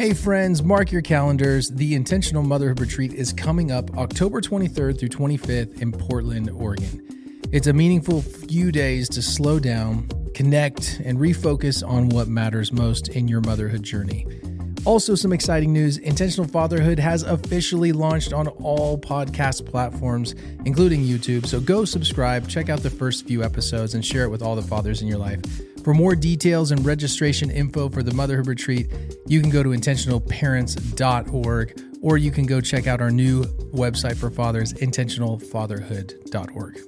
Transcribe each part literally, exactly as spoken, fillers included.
Hey friends, mark your calendars. The Intentional Motherhood Retreat is coming up October twenty-third through twenty-fifth in Portland, Oregon. It's a meaningful few days to slow down, connect, and refocus on what matters most in your motherhood journey. Also, some exciting news. Intentional Fatherhood has officially launched on all podcast platforms, including YouTube. So go subscribe, check out the first few episodes, and share it with all the fathers in your life. For more details and registration info for the Motherhood Retreat, you can go to intentional parents dot org, or you can go check out our new website for fathers, intentional fatherhood dot org.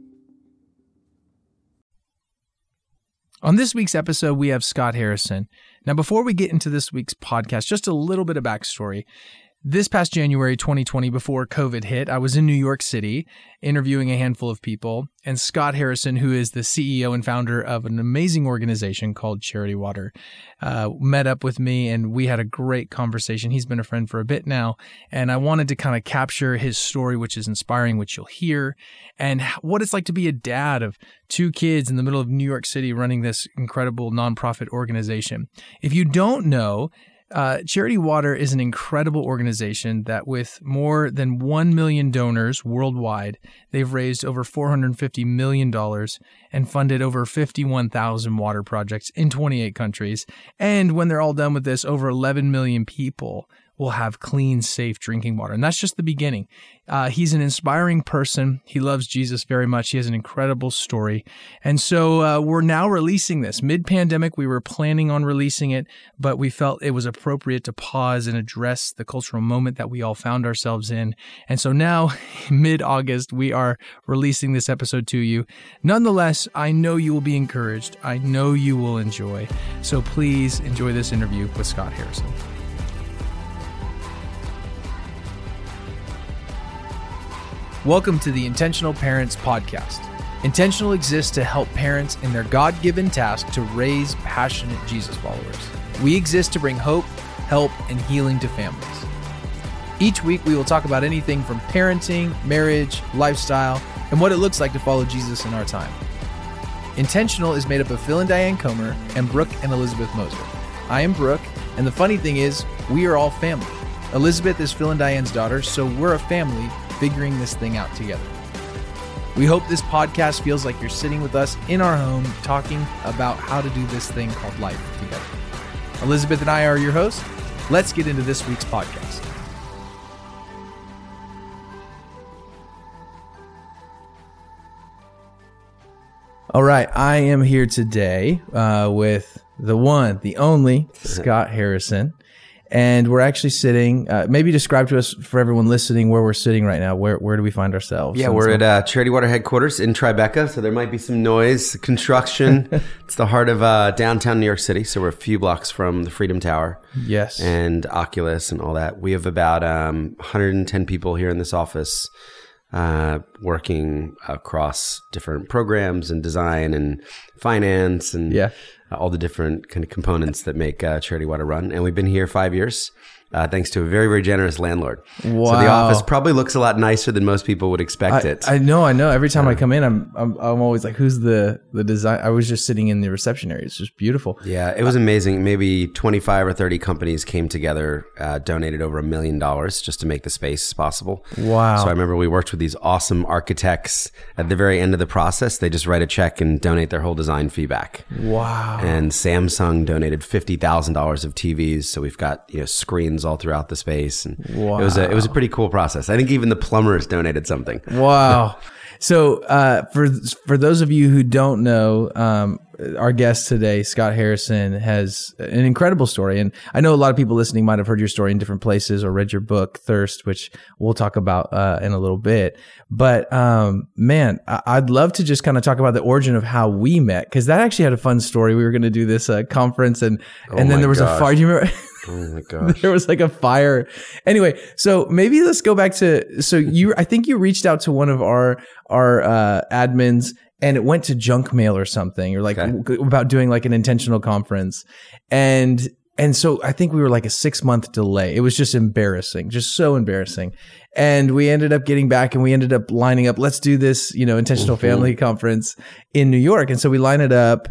On this week's episode, we have Scott Harrison. Now, before we get into this week's podcast, just a little bit of backstory. This past January twenty twenty, before COVID hit, I was in New York City interviewing a handful of people, and Scott Harrison, who is the C E O and founder of an amazing organization called Charity Water, uh, met up with me, and we had a great conversation. He's been a friend for a bit now, and I wanted to kind of capture his story, which is inspiring, which you'll hear, and what it's like to be a dad of two kids in the middle of New York City running this incredible nonprofit organization. If you don't know, Uh, Charity Water is an incredible organization that with more than one million donors worldwide, they've raised over four hundred fifty million dollars and funded over fifty-one thousand water projects in twenty-eight countries. And when they're all done with this, over eleven million people will have clean, safe drinking water. And that's just the beginning. Uh, he's an inspiring person. He loves Jesus very much. He has an incredible story. And so uh, we're now releasing this. Mid-pandemic, we were planning on releasing it, but we felt it was appropriate to pause and address the cultural moment that we all found ourselves in. And so now, mid-August, we are releasing this episode to you. Nonetheless, I know you will be encouraged. I know you will enjoy. So please enjoy this interview with Scott Harrison. Welcome to the Intentional Parents Podcast. Intentional exists to help parents in their God-given task to raise passionate Jesus followers. We exist to bring hope, help, and healing to families. Each week, we will talk about anything from parenting, marriage, lifestyle, and what it looks like to follow Jesus in our time. Intentional is made up of Phil and Diane Comer and Brooke and Elizabeth Moser. I am Brooke, and the funny thing is, we are all family. Elizabeth is Phil and Diane's daughter, so we're a family figuring this thing out together. We hope this podcast feels like you're sitting with us in our home talking about how to do this thing called life together. Elizabeth and I are your hosts. Let's get into this week's podcast. All right, I am here today uh, with the one, the only Scott Harrison. And we're actually sitting, uh, maybe describe to us for everyone listening where we're sitting right now. Where where do we find ourselves? Yeah, we're at uh, Charity Water headquarters in Tribeca, so there might be some noise, construction. It's the heart of uh, downtown New York City, so we're a few blocks from the Freedom Tower. Yes. And Oculus and all that. We have about um, one hundred ten people here in this office uh, working across different programs and design and finance and yeah. all the different kind of components that make uh, Charity Water run. And we've been here five years. Uh, thanks to a very, very generous landlord. Wow. So the office probably looks a lot nicer than most people would expect I, it. I know, I know. Every time uh, I come in, I'm, I'm I'm always like, who's the, the design? I was just sitting in the reception area. It's just beautiful. Yeah, it was amazing. Maybe twenty-five or thirty companies came together, uh, donated over a million dollars just to make the space possible. Wow. So I remember we worked with these awesome architects. At the very end of the process, they just write a check and donate their whole design fee back. Wow. And Samsung donated fifty thousand dollars of T Vs. So we've got, you know, screens all throughout the space. And wow. it was a it was a pretty cool process. I think even the plumbers donated something. Wow. So uh, for for those of you who don't know, um, our guest today, Scott Harrison, has an incredible story. And I know a lot of people listening might have heard your story in different places or read your book, Thirst, which we'll talk about uh, in a little bit. But um, man, I- I'd love to just kind of talk about the origin of how we met, because that actually had a fun story. We were going to do this uh, conference and, oh and then there was gosh. a fire. Do you remember? Oh my gosh. There was like a fire. Anyway, so maybe let's go back to, so you, I think you reached out to one of our, our uh, admins and it went to junk mail or something, or like Okay. w- about doing like an intentional conference. And, and so I think we were like a six month delay. It was just embarrassing, just so embarrassing. And we ended up getting back and we ended up lining up, let's do this, you know, intentional Mm-hmm. family conference in New York. And so we line it up.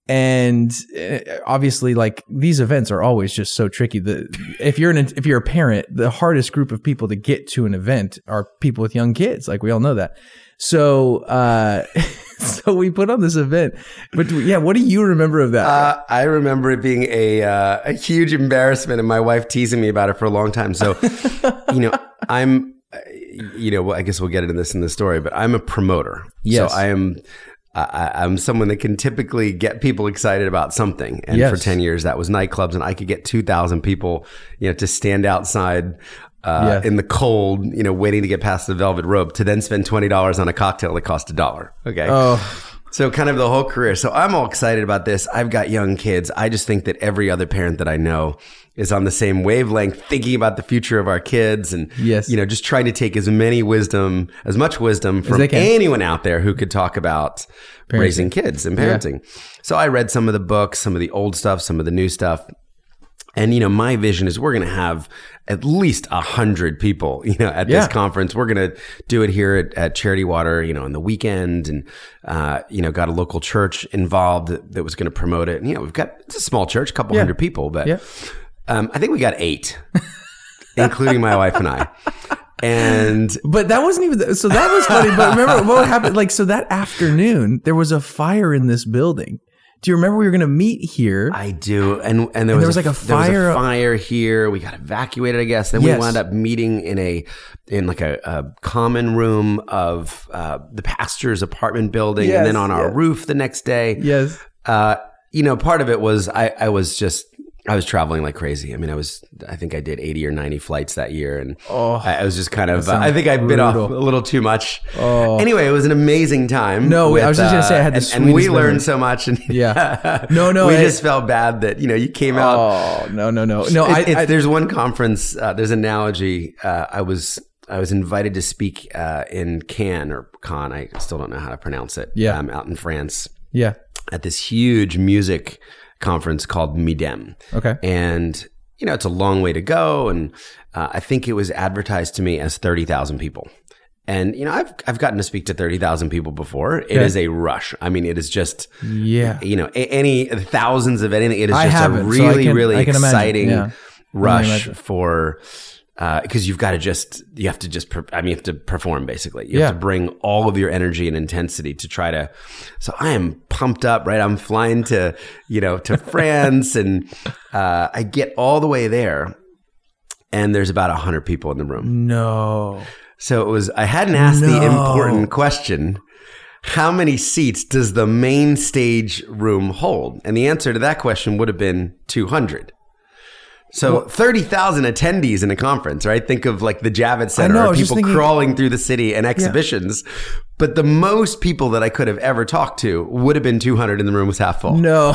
And obviously, like, these events are always just so tricky. The if you're an if you're a parent, the hardest group of people to get to an event are people with young kids. Like, we all know that. So, uh, so we put on this event. But yeah, what do you remember of that? Uh, I remember it being a uh, a huge embarrassment, and my wife teasing me about it for a long time. So, you know, I'm, you know, I guess we'll get into this in the story, but I'm a promoter. Yes. So I am. I, I'm someone that can typically get people excited about something. And yes. for ten years, that was nightclubs. And I could get two thousand people, you know, to stand outside uh, yeah. in the cold, you know, waiting to get past the velvet rope to then spend twenty dollars on a cocktail that cost a dollar. Okay. Oh. So kind of the whole career. So I'm all excited about this. I've got young kids. I just think that every other parent that I know is on the same wavelength, thinking about the future of our kids and, yes. you know, just trying to take as many wisdom, as much wisdom from anyone out there who could talk about parenting. Raising kids and parenting. Yeah. So I read some of the books, some of the old stuff, some of the new stuff. And, you know, my vision is we're going to have at least a hundred people, you know, at yeah. this conference. We're going to do it here at, at Charity Water, you know, on the weekend, and, uh, you know, got a local church involved that, that was going to promote it. And, you know, we've got, it's a small church, a couple yeah. hundred people, but, yeah. um, I think we got eight, including my wife and I. And, but that wasn't even, so that was funny. But remember what happened? Like, so that afternoon, there was a fire in this building. Do you remember we were going to meet here? I do. And and there, and was, there was a, like a fire. There was a fire here. We got evacuated, I guess. Then yes. we wound up meeting in a in like a, a common room of uh, the pastor's apartment building, yes, and then on our yes. roof the next day. Yes. Uh, you know, part of it was I, I was just I was traveling like crazy. I mean, I was I think I did eighty or ninety flights that year, and oh, I, I was just kind of uh, I think I bit off a little too much. Oh. Anyway, it was an amazing time. No, with, I was just gonna say I had the uh, and, and we learned memory. so much. And yeah, no, no, we I, just felt bad that you know you came out. Oh no, no, no, no. It, I, it's, I, there's one conference. Uh, there's an analogy. Uh, I was I was invited to speak uh, in Cannes or Cannes. I still don't know how to pronounce it. Yeah, um, out in France. Yeah, at this huge music conference called Midem. Okay. And, you know, it's a long way to go. And uh, I think it was advertised to me as thirty thousand people. And, you know, I've I've gotten to speak to thirty thousand people before. It okay. is a rush. I mean, it is just, yeah. you know, a, any thousands of anything. It is I just haven't, a really, so can, really exciting yeah. rush for... Because uh, you've got to just, you have to just, per- I mean, you have to perform basically. You yeah. have to bring all of your energy and intensity to try to, so I am pumped up, right? I'm flying to, you know, to France and uh, I get all the way there and there's about a hundred people in the room. No. So it was, I hadn't asked no. the important question, how many seats does the main stage room hold? And the answer to that question would have been two hundred. So thirty thousand attendees in a conference, right? Think of like the Javits Center, know, or people thinking, crawling through the city and exhibitions. Yeah. But the most people that I could have ever talked to would have been two hundred, and the room was half full. No.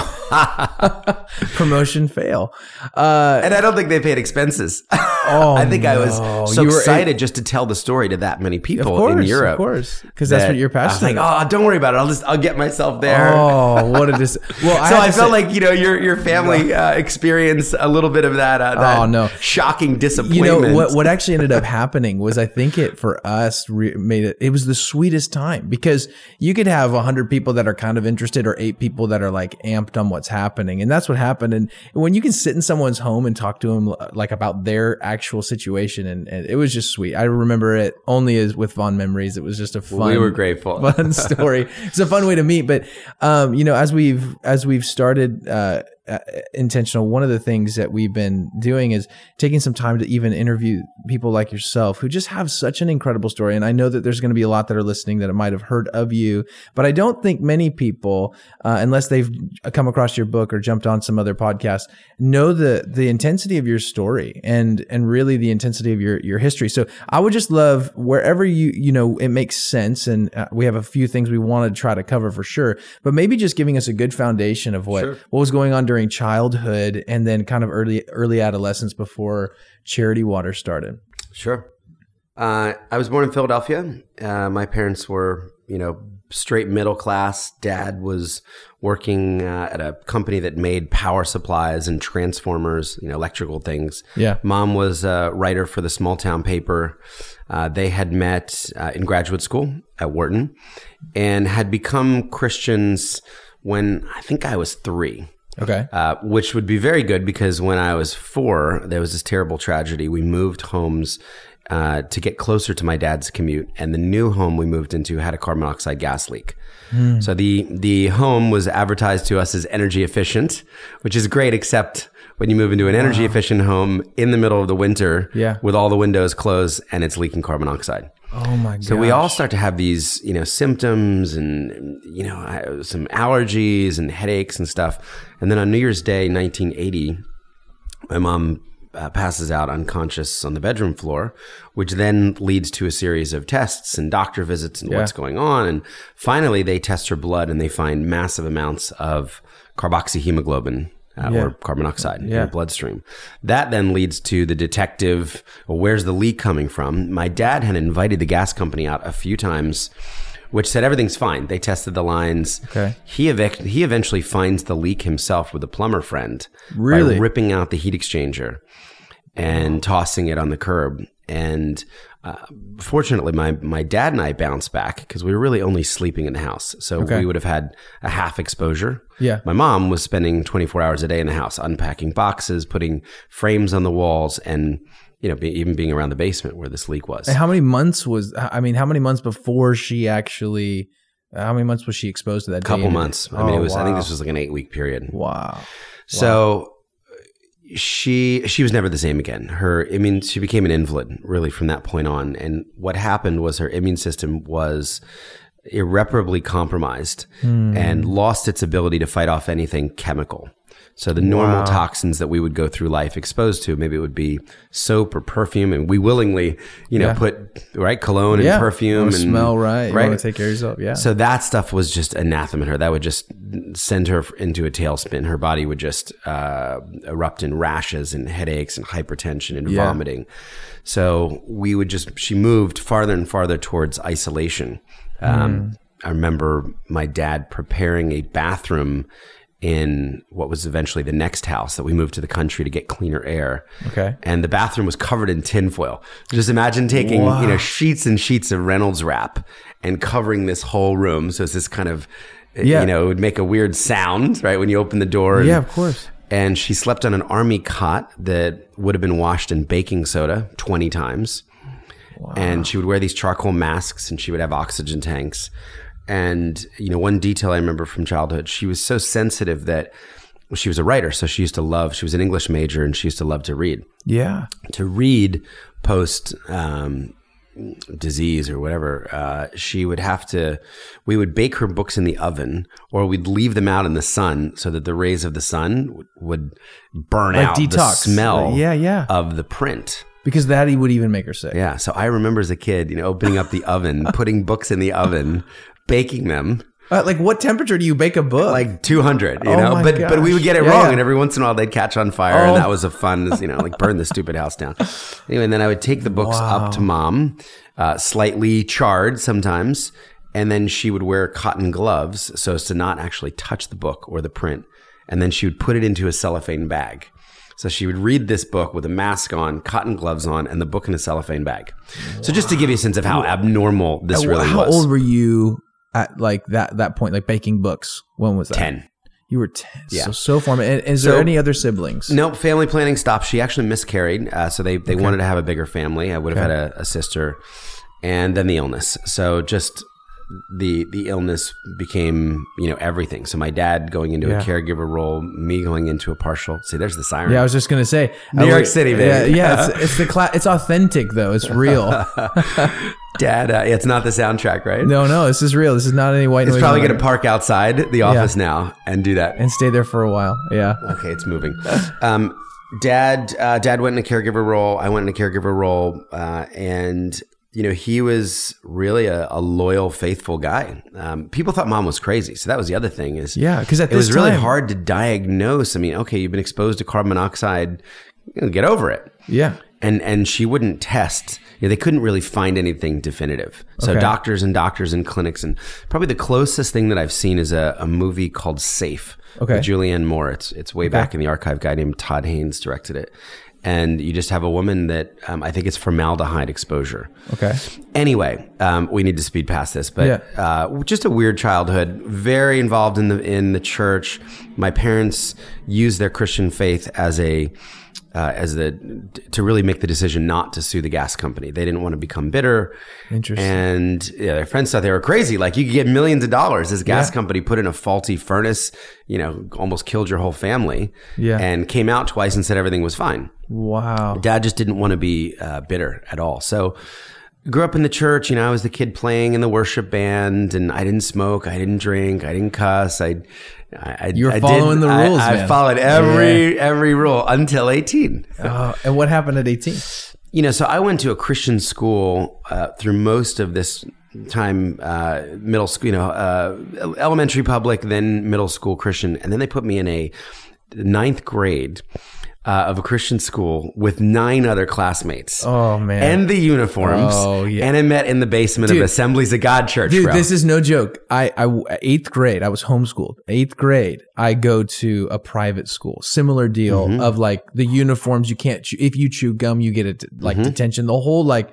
Promotion fail. Uh, and I don't think they paid expenses. Oh, I think no. I was so you excited a- just to tell the story to that many people of course, in Europe. Of course, because that that's what you're passionate about. I was like, oh, don't worry about it. I'll just, I'll get myself there. Oh, what a dis- Well, I so I felt say- like, you know, your your family uh, experienced a little bit of that, uh, that oh, no. shocking disappointment. You know, what, what actually ended up happening was I think it, for us, re- made it, it was the sweetest time, because you could have a hundred people that are kind of interested or eight people that are like amped on what's happening. And that's what happened. And when you can sit in someone's home and talk to them like about their actual situation, and, and it was just sweet. I remember it only as with fond memories. It was just a fun, we were grateful, fun story. It's a fun way to meet. But, um, you know, as we've, as we've started, uh, Uh, intentional, one of the things that we've been doing is taking some time to even interview people like yourself who just have such an incredible story. And I know that there's going to be a lot that are listening that might have heard of you, but I don't think many people, uh, unless they've come across your book or jumped on some other podcast, know the the intensity of your story and and really the intensity of your your history. So I would just love, wherever you you know it makes sense, and uh, we have a few things we want to try to cover for sure, but maybe just giving us a good foundation of what sure. what was going on during during childhood and then kind of early early adolescence before Charity Water started. Sure. Uh, I was born in Philadelphia. Uh, my parents were, you know, straight middle class. Dad was working uh, at a company that made power supplies and transformers, you know, electrical things. Yeah. Mom was a writer for the small town paper. Uh, they had met uh, in graduate school at Wharton and had become Christians when I think I was three. Okay. Uh, which would be very good because when I was four, there was this terrible tragedy. We moved homes uh, to get closer to my dad's commute, and the new home we moved into had a carbon monoxide gas leak. Mm. So the the home was advertised to us as energy efficient, which is great, except when you move into an energy wow. efficient home in the middle of the winter yeah. with all the windows closed and it's leaking carbon monoxide. Oh my god! So we all start to have these, you know, symptoms and, you know, some allergies and headaches and stuff. And then on New Year's Day, nineteen eighty, my mom uh, passes out unconscious on the bedroom floor, which then leads to a series of tests and doctor visits and yeah. what's going on. And finally, they test her blood and they find massive amounts of carboxyhemoglobin. Uh, yeah. Or carbon monoxide yeah. in the bloodstream. That then leads to the detective, well, where's the leak coming from? My dad had invited the gas company out a few times, which said everything's fine. They tested the lines. Okay. He, ev- he eventually finds the leak himself with a plumber friend. Really? By ripping out the heat exchanger and tossing it on the curb. And uh, fortunately, my, my dad and I bounced back because we were really only sleeping in the house. So okay. we would have had a half exposure. Yeah. My mom was spending twenty-four hours a day in the house, unpacking boxes, putting frames on the walls, and you know, be, even being around the basement where this leak was. And how many months was, I mean, how many months before she actually, how many months was she exposed to that? A couple months. I mean, oh, it was, wow. I think this was like an eight week period. Wow. So wow. she, she was never the same again. Her, I mean, she became an invalid really from that point on. And what happened was her immune system was irreparably compromised hmm. and lost its ability to fight off anything chemical. So the normal wow. toxins that we would go through life exposed to, maybe it would be soap or perfume, and we willingly, you know, yeah. put right cologne yeah. and perfume and smell right. You right. want to take care of yourself. Yeah. So that stuff was just anathema to her. That would just send her into a tailspin. Her body would just uh, erupt in rashes and headaches and hypertension and yeah. vomiting. So we would just, she moved farther and farther towards isolation. Um, mm. I remember my dad preparing a bathroom in what was eventually the next house that we moved to the country to get cleaner air. Okay. And the bathroom was covered in tinfoil. Just imagine taking, wow. you know, sheets and sheets of Reynolds wrap and covering this whole room. So it's this kind of, yeah. you know, it would make a weird sound, right? When you open the door. And, yeah, of course. And she slept on an army cot that would have been washed in baking soda twenty times. Wow. And she would wear these charcoal masks and she would have oxygen tanks. And, you know, one detail I remember from childhood, she was so sensitive that well, she was a writer. So she used to love, she was an English major and she used to love to read. Yeah. To read post um, disease or whatever, uh, she would have to, we would bake her books in the oven or we'd leave them out in the sun so that the rays of the sun would, would burn like out detox. the smell uh, yeah, yeah. of the print. Because that would even make her sick. Yeah. So I remember as a kid, you know, opening up the oven, putting books in the oven, baking them. Uh, like what temperature do you bake a book? Like two hundred, you oh know, my but gosh. but we would get it yeah, wrong yeah. and every once in a while they'd catch on fire oh. and that was a fun, you know, like burn the stupid house down. Anyway, and then I would take the books wow. up to mom, uh, slightly charred sometimes, and then she would wear cotton gloves so as to not actually touch the book or the print. And then she would put it into a cellophane bag. So she would read this book with a mask on, cotton gloves on, and the book in a cellophane bag. Wow. So just to give you a sense of how abnormal this really how was. How old were you at like that that point, like baking books? When was that? ten. You were ten. Yeah. So, so formative. Is so, there any other siblings? Nope. Family planning stopped. She actually miscarried. Uh, so they, they okay. wanted to have a bigger family. I would have okay. had a, a sister. And then the illness. So just the the illness became, you know, everything. So my dad going into yeah. a caregiver role, me going into a partial. See, there's the siren. Yeah, I was just gonna say New York City, baby. Yeah, yeah it's, it's the cla- it's authentic though. It's real. Dad, uh, it's not the soundtrack, right? No, no, this is real. This is not any white noise. It's probably going to park outside the office yeah. now and do that. And stay there for a while. Yeah. Okay, it's moving. Um, Dad, uh, Dad went in a caregiver role. I went in a caregiver role. Uh, and, you know, he was really a, a loyal, faithful guy. Um, people thought mom was crazy. So that was the other thing is yeah, because at it this was really time, hard to diagnose. I mean, okay, you've been exposed to carbon monoxide. You know, get over it. Yeah. And and she wouldn't test. You know, they couldn't really find anything definitive. So okay. doctors and doctors and clinics, and probably the closest thing that I've seen is a, a movie called Safe okay. with Julianne Moore. It's it's way okay. back in the archive. A guy named Todd Haynes directed it. and you just have a woman that um, I think it's formaldehyde exposure. Okay. Anyway, um, we need to speed past this, but Yeah. uh, just a weird childhood. Very involved in the in the church. My parents used their Christian faith as a uh, as the to really make the decision not to sue the gas company. They didn't want to become bitter. Interesting. And yeah, their friends thought they were crazy. Like, you could get millions of dollars. This gas Yeah. company put in a faulty furnace, you know, almost killed your whole family. Yeah. And came out twice and said everything was fine. Wow. Dad just didn't want to be uh, bitter at all. So grew up in the church. You know, I was the kid playing in the worship band, and I didn't smoke, I didn't drink, I didn't cuss. I, I, You were I following did, the rules, I, I man. followed every every rule until eighteen. Oh, and what happened at eighteen? You know, so I went to a Christian school uh, through most of this time, uh, middle school, you know, uh, elementary public, then middle school Christian. And then they put me in a ninth grade uh, of a Christian school with nine other classmates. Oh, man. And the uniforms. Oh, yeah. And I met in the basement Dude. of Assemblies of God Church. Dude, bro. this is no joke. I, I, eighth grade, I was homeschooled. Eighth grade, I go to a private school. Similar deal Mm-hmm. of like the uniforms. You can't, chew, if you chew gum, you get it like Mm-hmm. detention. The whole like,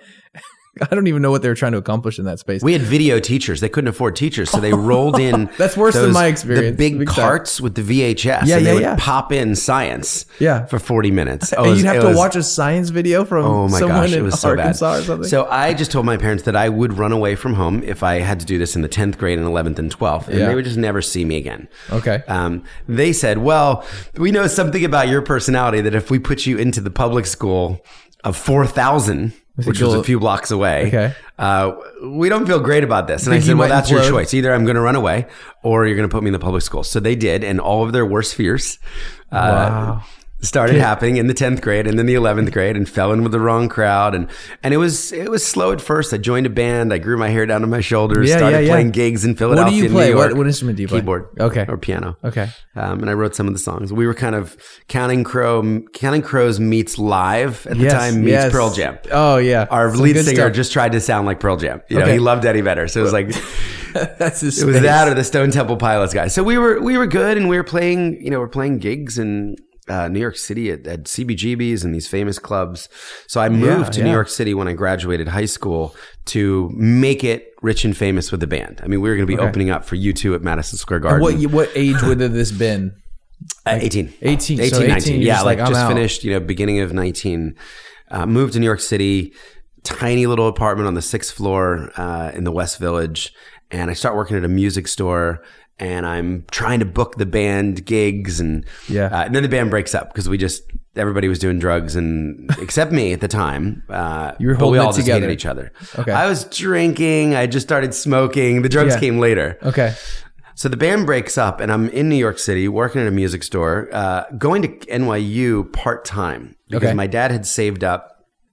I don't even know what they were trying to accomplish in that space. We had video teachers. They couldn't afford teachers, so they rolled in. That's worse than those- my experience. The big, Big time. carts with the V H S. Yeah, and yeah, they would yeah. pop in science. Yeah. For forty minutes. Oh, and it was- you'd have it to was- watch a science video from Oh my someone gosh, it in was so bad. Arkansas or something. So I just told my parents that I would run away from home if I had to do this in the tenth grade and eleventh and twelfth, and Yeah. they would just never see me again. Okay. Um, they said, well, we know something about your personality that if we put you into the public school of four thousand, which was a few blocks away, Okay. uh, we don't feel great about this. And I Think you said, well, might that's your implode? choice. Either I'm going to run away or you're going to put me in the public school. So they did. And all of their worst fears uh, Wow. started happening in the tenth grade and then the eleventh grade, and fell in with the wrong crowd. And, and it was, it was slow at first. I joined a band. I grew my hair down to my shoulders, Yeah, started yeah, yeah. playing gigs in Philadelphia, What do you New play? York. What, what instrument do you play? Keyboard. Okay. Or piano. Okay. Um, and I wrote some of the songs. We were kind of Counting Crow, Counting Crows meets Live at the Yes, time meets yes. Pearl Jam. Oh, yeah. Our Some lead good singer stuff. just tried to sound like Pearl Jam. You know, Okay. he loved Eddie Vedder. So it was like, That's his it was space. that or the Stone Temple Pilots guy. So we were, we were good, and we were playing, you know, we're playing gigs in uh, New York City at, at C B G B's and these famous clubs. So I moved Yeah, to yeah. New York City when I graduated high school to make it rich and famous with the band. I mean, we were going to be Okay. opening up for U two at Madison Square Garden. And what y- what age would have this been? Uh, eighteen. eighteen. So eighteen, eighteen, nineteen. you're Yeah, just like, like, I'm just out. finished, you know, beginning of nineteen. Uh, moved to New York City, tiny little apartment on the sixth floor uh, in the West Village. And I start working at a music store, and I'm trying to book the band gigs. And, Yeah. uh, and then the band breaks up because we just, everybody was doing drugs, and except me at the time. Uh, You were but we holding all it just together. hated each other. Okay. I was drinking. I just started smoking. The drugs Yeah. came later. Okay. So the band breaks up, and I'm in New York City working at a music store, uh, going to N Y U part time because Okay. my dad had saved up.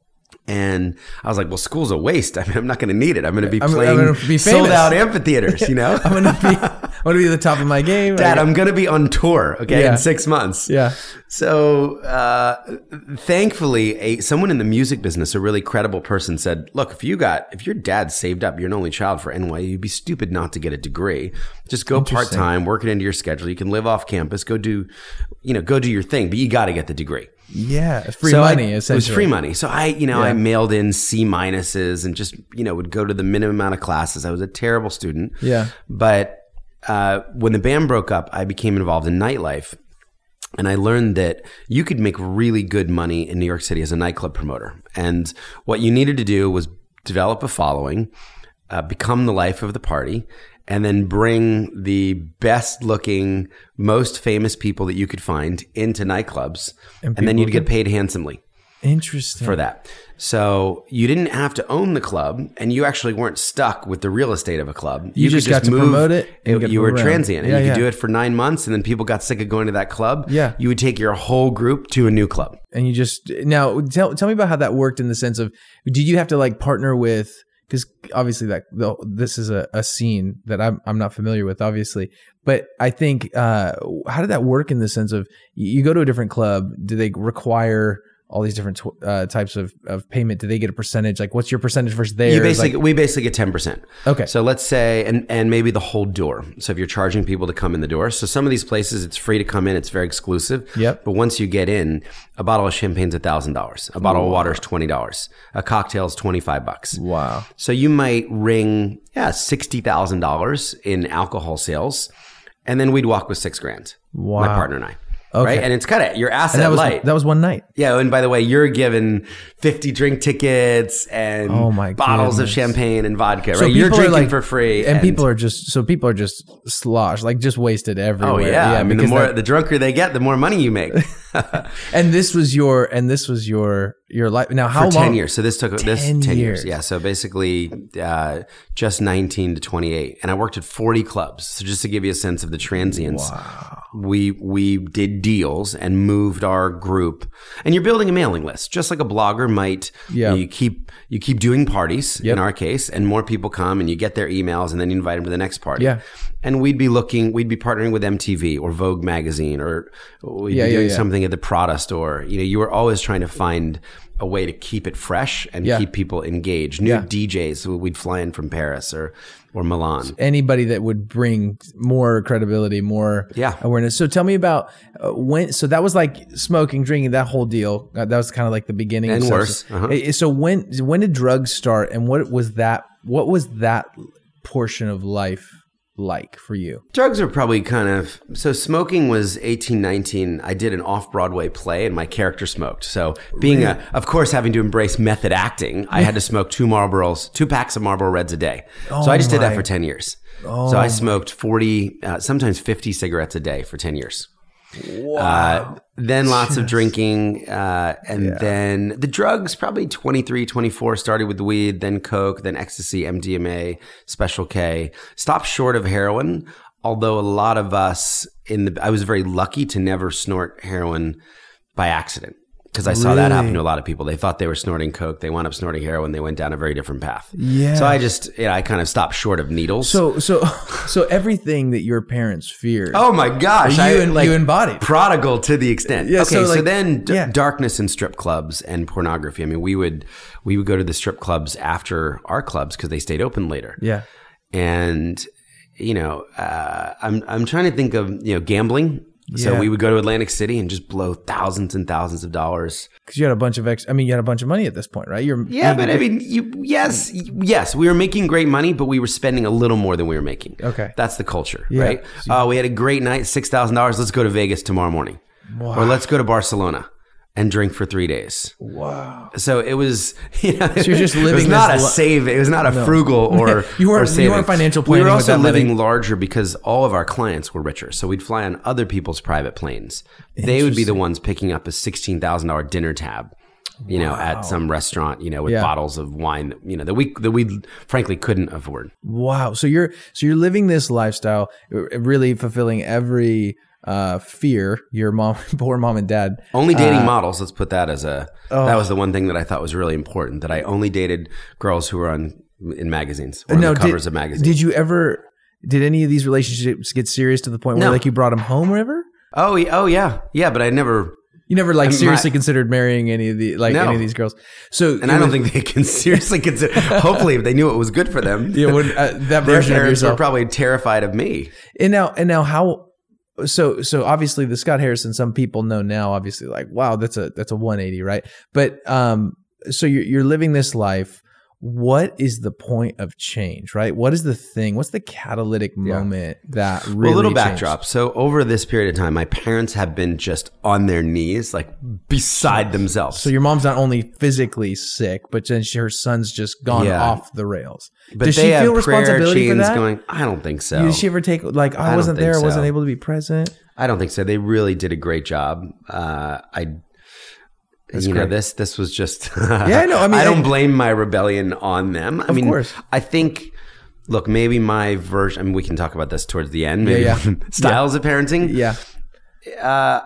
And I was like, well, school's a waste. I mean, I'm not going to need it. I'm going to be I'm- I'm playing gonna be sold famous. out amphitheaters, you know? I'm gonna be I'm gonna be at the top of my game. Dad, Like, I'm going to be on tour, okay, Yeah. in six months. yeah. So, uh, thankfully, a someone in the music business, a really credible person, said, "Look, if you got, if your dad saved up, you're an only child for N Y U, you'd be stupid not to get a degree. Just go part Interesting. time, work it into your schedule. You can live off campus, go do, you know, go do your thing, but you got to get the degree." Yeah. Free So I- money, It was essentially. free money. So I, you know, Yeah. I mailed in C minuses and just, you know, would go to the minimum amount of classes. I was a terrible student. Yeah. But uh, when the band broke up, I became involved in nightlife. And I learned that you could make really good money in New York City as a nightclub promoter. And what you needed to do was develop a following, uh, become the life of the party, and then bring the best looking, most famous people that you could find into nightclubs. And And, then people you'd get paid handsomely Interesting. for that. So you didn't have to own the club, and you actually weren't stuck with the real estate of a club. You just could got to promote it and It- get you were around. transient, and Yeah, you could yeah. do it for nine months, and then people got sick of going to that club. Yeah. You would take your whole group to a new club. And you just now tell tell me about how that worked in the sense of did you have to like partner with because obviously that the, this is a, a scene that I'm I'm not familiar with obviously, but I think uh, how did that work in the sense of you, you go to a different club? Do they require all these different tw- uh, types of, of payment? Do they get a percentage? Like, what's your percentage versus theirs? You basically, like, we basically get ten percent. Okay. So let's say, and, and maybe the whole door. So if you're charging people to come in the door. So some of these places, it's free to come in. It's very exclusive. Yep. But once you get in, a bottle of champagne's one thousand dollars. A bottle wow. of water is twenty dollars. A cocktail is twenty-five bucks. Wow. So you might ring, yeah, sixty thousand dollars in alcohol sales. And then we'd walk with six grand. Wow. My partner and I. Okay. Right. And it's kind of your asset and that was, light. That was one night. Yeah. And by the way, you're given fifty drink tickets and oh my bottles goodness. of champagne and vodka, so right? You're drinking like, for free. And, and people are just, so people are just slosh, like just wasted everywhere. Oh yeah. yeah I mean, the more, that, the drunker they get, the more money you make. and this was your, and this was your, your life. Now, how for long? ten years. So this took ten this ten years. years. Yeah. So basically, uh, just nineteen to twenty-eight. And I worked at forty clubs. So just to give you a sense of the transients, wow. we, we did deals and moved our group, and you're building a mailing list, just like a blogger might. Yeah. You keep, you keep doing parties yep. in our case, and more people come and you get their emails and then you invite them to the next party. Yeah. And we'd be looking, we'd be partnering with M T V or Vogue magazine, or we'd yeah, be yeah, doing yeah. something at the Prada store. You know, you were always trying to find a way to keep it fresh and yeah. keep people engaged. New yeah. D Js, so we'd fly in from Paris or, or Milan. Anybody that would bring more credibility, more yeah. awareness. So tell me about uh, when, so that was like smoking, drinking, that whole deal. Uh, that was kind of like the beginning. And of worse. So, uh-huh. so when, when did drugs start, and what was that, what was that portion of life like for you? Drugs are probably kind of, so smoking was eighteen, nineteen. I did an off-Broadway play and my character smoked. So being really? a, of course, having to embrace method acting, I had to smoke two Marlboros, two packs of Marlboro Reds a day. Oh so I just my. did that for ten years. Oh so I smoked forty, uh, sometimes fifty cigarettes a day for ten years. Wow. Uh, then lots Just, of drinking, uh, and yeah. then the drugs, probably twenty-three, twenty-four, started with the weed, then coke, then ecstasy, M D M A, Special K. Stopped short of heroin, although a lot of us in the, I was very lucky to never snort heroin by accident. Because I saw really? that happen to a lot of people. They thought they were snorting coke. They wound up snorting heroin. They went down a very different path. Yeah. So I just, you know, I kind of stopped short of needles. So, so, so everything that your parents feared. Oh my gosh. You, I, and, like, you embodied. Prodigal to the extent. Yeah, okay. so, like, so then d- yeah. darkness and strip clubs and pornography. I mean, we would, we would go to the strip clubs after our clubs because they stayed open later. Yeah. And, you know, uh, I'm, I'm trying to think of, you know, gambling. So yeah. we would go to Atlantic City and just blow thousands and thousands of dollars. Because you had a bunch of ex. I mean, you had a bunch of money at this point, right? You're yeah, but I mean, you, yes, yes, we were making great money, but we were spending a little more than we were making. Okay, that's the culture, yeah. right? So, uh, we had a great night, six thousand dollars. Let's go to Vegas tomorrow morning, wow. or let's go to Barcelona and drink for three days. Wow. So it was, you know, so you're just living. It was not a li- save. It was not a no. frugal or you weren't. Or you weren't financial planning. We were also with that living money. larger because all of our clients were richer. So we'd fly on other people's private planes. They would be the ones picking up a sixteen thousand dollar dinner tab, you know, wow. at some restaurant, you know, with yeah. bottles of wine, you know, that we that we frankly couldn't afford. Wow. So you're so you're living this lifestyle, really fulfilling every. Uh, fear your mom, poor mom and dad. Only dating uh, models. Let's put that as a. Oh. That was the one thing that I thought was really important. That I only dated girls who were on in magazines or no, on the covers did, of magazines. Did you ever? Did any of these relationships get serious to the point where no. like you brought them home or ever? Oh, oh yeah, yeah. But I never. You never like I mean, seriously my, considered marrying any of the like no. any of these girls. So and I don't was, think they can seriously consider. Hopefully, if they knew it was good for them, yeah, when, uh, that their version parents of yourself were probably terrified of me. And now, and now, how? So, so obviously the Scott Harrison, some people know now, obviously like, wow, that's a, that's a one eighty, right? But, um, so you're, you're living this life. What is the point of change, right? What is the thing? What's the catalytic moment yeah. that really well, a little changed? backdrop. So over this period of time, my parents have been just on their knees, like beside themselves. So your mom's not only physically sick, but then she, her son's just gone yeah. off the rails. But Does they she have feel responsibility for that? Going, I don't think so. Did she ever take like, oh, I, I wasn't there, so. I wasn't able to be present? I don't think so. They really did a great job. Uh, I. That's you great. know, this this was just. yeah, no, I mean, I don't blame my rebellion on them. I of mean, course. I think. Look, maybe my version. I mean, we can talk about this towards the end. Maybe yeah, yeah. styles yeah. of parenting. Yeah. Uh,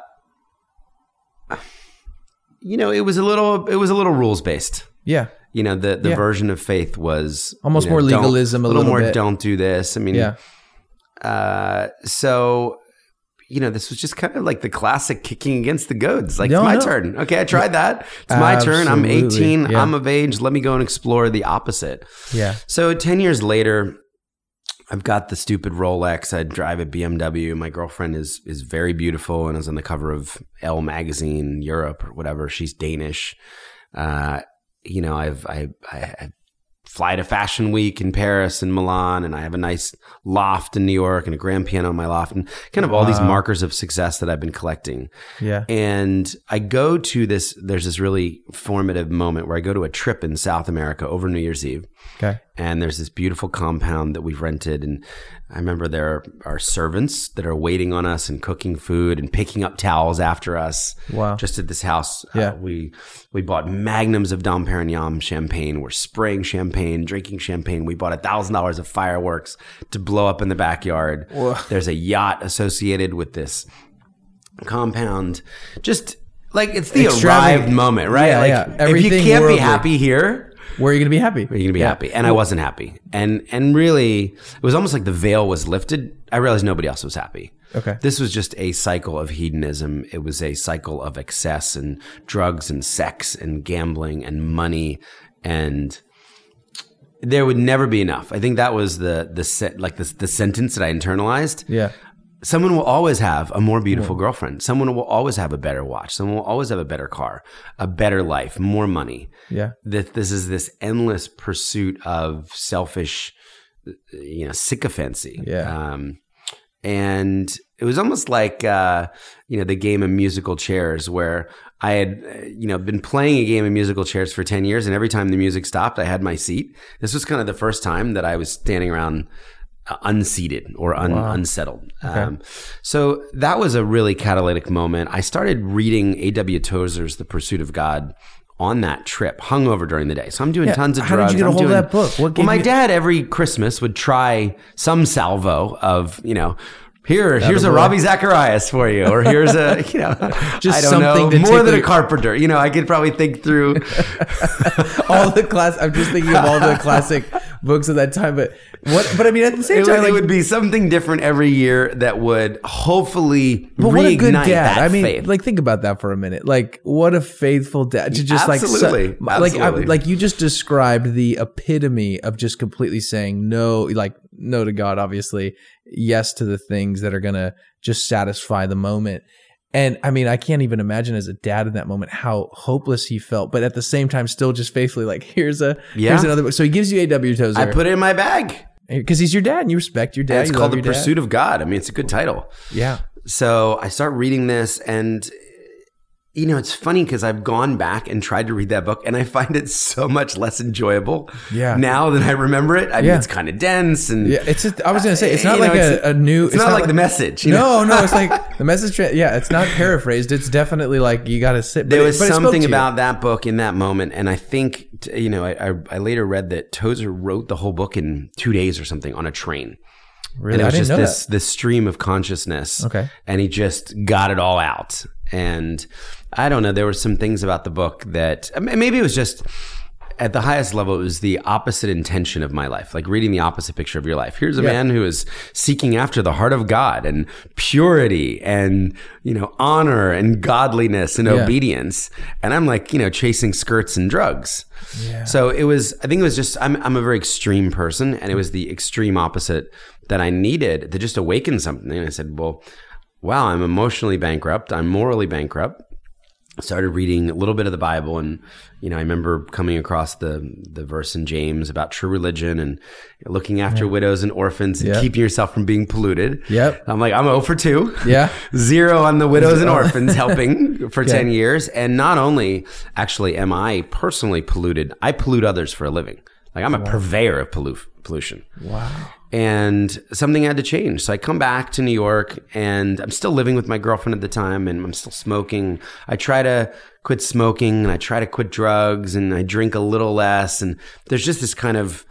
you know, it was a little. It was a little rules based. Yeah. You know, the the yeah. version of faith was almost you know, more legalism. A little, little more. Bit. Don't do this. I mean. Yeah. Uh. So. you know, this was just kind of like the classic kicking against the goads. Like, No, it's my no. turn. Okay, I tried that. It's my turn. I'm Absolutely. eighteen. Yeah. I'm of age. Let me go and explore the opposite. Yeah. So ten years later, I've got the stupid Rolex. I drive a B M W. My girlfriend is is very beautiful and is on the cover of Elle magazine, Europe or whatever. She's Danish. Uh, you know, I've I, I I fly to Fashion Week in Paris and Milan, and I have a nice loft in New York and a grand piano in my loft, and kind of all wow. these markers of success that I've been collecting. Yeah. And I go to this, there's this really formative moment where I go to a trip in South America over New Year's Eve. Okay. And there's this beautiful compound that we've rented. And I remember there are, are servants that are waiting on us and cooking food and picking up towels after us. Wow. Just at this house. Yeah. Uh, we we bought magnums of Dom Perignon champagne. We're spraying champagne, drinking champagne. We bought one thousand dollars of fireworks to blow up in the backyard. Whoa. There's a yacht associated with this compound. Just like it's the arrived moment, right? Yeah, like yeah. if you can't worldly. be happy here, where are you going to be happy? Are you gonna be yeah. happy? And I wasn't happy. And and really, it was almost like the veil was lifted. I realized nobody else was happy. Okay. This was just a cycle of hedonism. It was a cycle of excess and drugs and sex and gambling and money, and there would never be enough. I think that was the the set like the the sentence that I internalized. Yeah. Someone will always have a more beautiful girlfriend. Someone will always have a better watch. Someone will always have a better car, a better life, more money. Yeah. That this is this endless pursuit of selfish, you know, sycophancy. Yeah. Um, and it was almost like, uh, you know, the game of musical chairs where I had, uh, you know, been playing a game of musical chairs for ten years. And every time the music stopped, I had my seat. This was kind of the first time that I was standing around Uh, unseated or un- wow. unsettled. Okay. Um, so that was a really catalytic moment. I started reading A W Tozer's The Pursuit of God on that trip, hungover during the day. So I'm doing yeah. tons of How drugs. How did you get I'm a hold doing, of that book? What gave well, my you- dad every Christmas would try some salvo of, you know, Here, here's a boy. Ravi Zacharias for you, or here's a, you know, Just I don't something know, to more than tickle- a carpenter. You know, I could probably think through all the class. I'm just thinking of all the classic books of that time. But what? But I mean, at the same it time, would, like, it would be something different every year that would hopefully but what a reignite good dad. that I mean, faith. like, think about that for a minute. Like, what a faithful dad to just Absolutely. like, so, like, I, Absolutely. like you just described the epitome of just completely saying no, like no to God, obviously, yes to the things that are gonna just satisfy the moment. And I mean, I can't even imagine as a dad in that moment how hopeless he felt, but at the same time, still just faithfully like, here's a Yeah. here's another book. So he gives you A W Tozer. I put it in my bag. Because he's your dad and you respect your dad. And it's you called love The your dad. Pursuit of God. I mean, it's a good title. Yeah. So I start reading this, and you know, it's funny because I've gone back and tried to read that book, and I find it so much less enjoyable Yeah. now than I remember it. I mean, Yeah. it's kind of dense, and Yeah, it's. Just, I was gonna say it's not You know, like it's a, a new. It's, not, like, The Message. You No, know? no, it's like the message. Tra- yeah, it's not paraphrased. It's definitely like you got to sit. There but was it, but it spoke something to you. about that book in that moment, and I think t- you know, I, I, I later read that Tozer wrote the whole book in two days or something on a train. Really, And it was I didn't just know this that. this stream of consciousness. Okay. And he just got it all out. And I don't know, there were some things about the book that I mean, maybe it was just at the highest level, it was the opposite intention of my life, like reading the opposite picture of your life. Here's a Yeah. man who is seeking after the heart of God and purity and, you know, honor and godliness and Yeah. obedience. And I'm like, you know, chasing skirts and drugs. Yeah. So it was, I think it was just, I'm, I'm a very extreme person, and it was the extreme opposite that I needed to just awaken something. And I said, well, wow, I'm emotionally bankrupt. I'm morally bankrupt. I started reading a little bit of the Bible, and, you know, I remember coming across the, the verse in James about true religion and looking after Yeah. widows and orphans and Yep. keeping yourself from being polluted. Yep. I'm like, I'm zero for two. Yeah. Zero on the widows and orphans helping for Okay. ten years. And not only actually am I personally polluted, I pollute others for a living. Like I'm a purveyor of pollu- pollution. Wow. And something had to change. So I come back to New York, and I'm still living with my girlfriend at the time, and I'm still smoking. I try to quit smoking, and I try to quit drugs, and I drink a little less. And there's just this kind of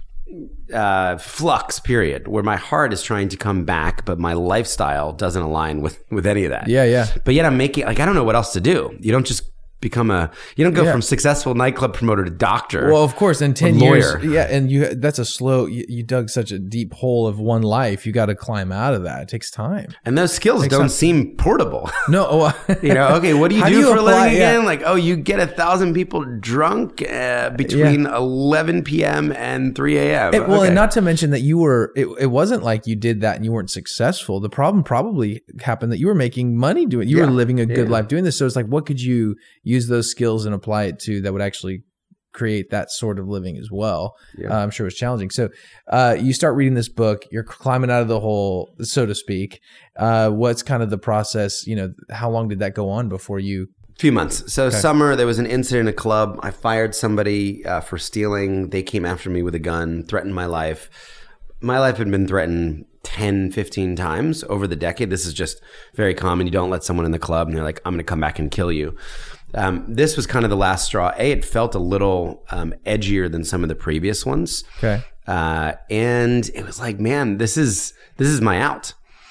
uh, flux period where my heart is trying to come back, but my lifestyle doesn't align with, with any of that. Yeah, yeah. But yet I'm making, like, I don't know what else to do. You don't just become a, you don't go yeah. from successful nightclub promoter to doctor. Well, of course, in ten lawyer. years, yeah, and you that's a slow. You, you dug such a deep hole of one life. You got to climb out of that. It takes time. And those skills don't time. seem portable. No, oh, you know. Okay, what do you do, do you for apply, a living again? Yeah. Like, oh, you get a thousand people drunk uh, between yeah. eleven p.m. and three a.m. It, well, okay. and not to mention that you were. It, it wasn't like you did that and you weren't successful. The problem probably happened that you were making money doing. You yeah. were living a good yeah. life doing this. So it's like, what could you use those skills and apply it to that would actually create that sort of living as well? Yeah. Uh, I'm sure it was challenging. So uh, you start reading this book, you're climbing out of the hole, so to speak. Uh, what's kind of the process? You know, how long did that go on before you? A few months. So okay. summer, there was an incident in a club. I fired somebody uh, for stealing. They came after me with a gun, threatened my life. My life had been threatened ten, fifteen times over the decade. This is just very common. You don't let someone in the club and they're like, I'm going to come back and kill you. Um, this was kind of the last straw. A, it felt a little um, edgier than some of the previous ones. Okay. Uh, and it was like, man, this is this is my out.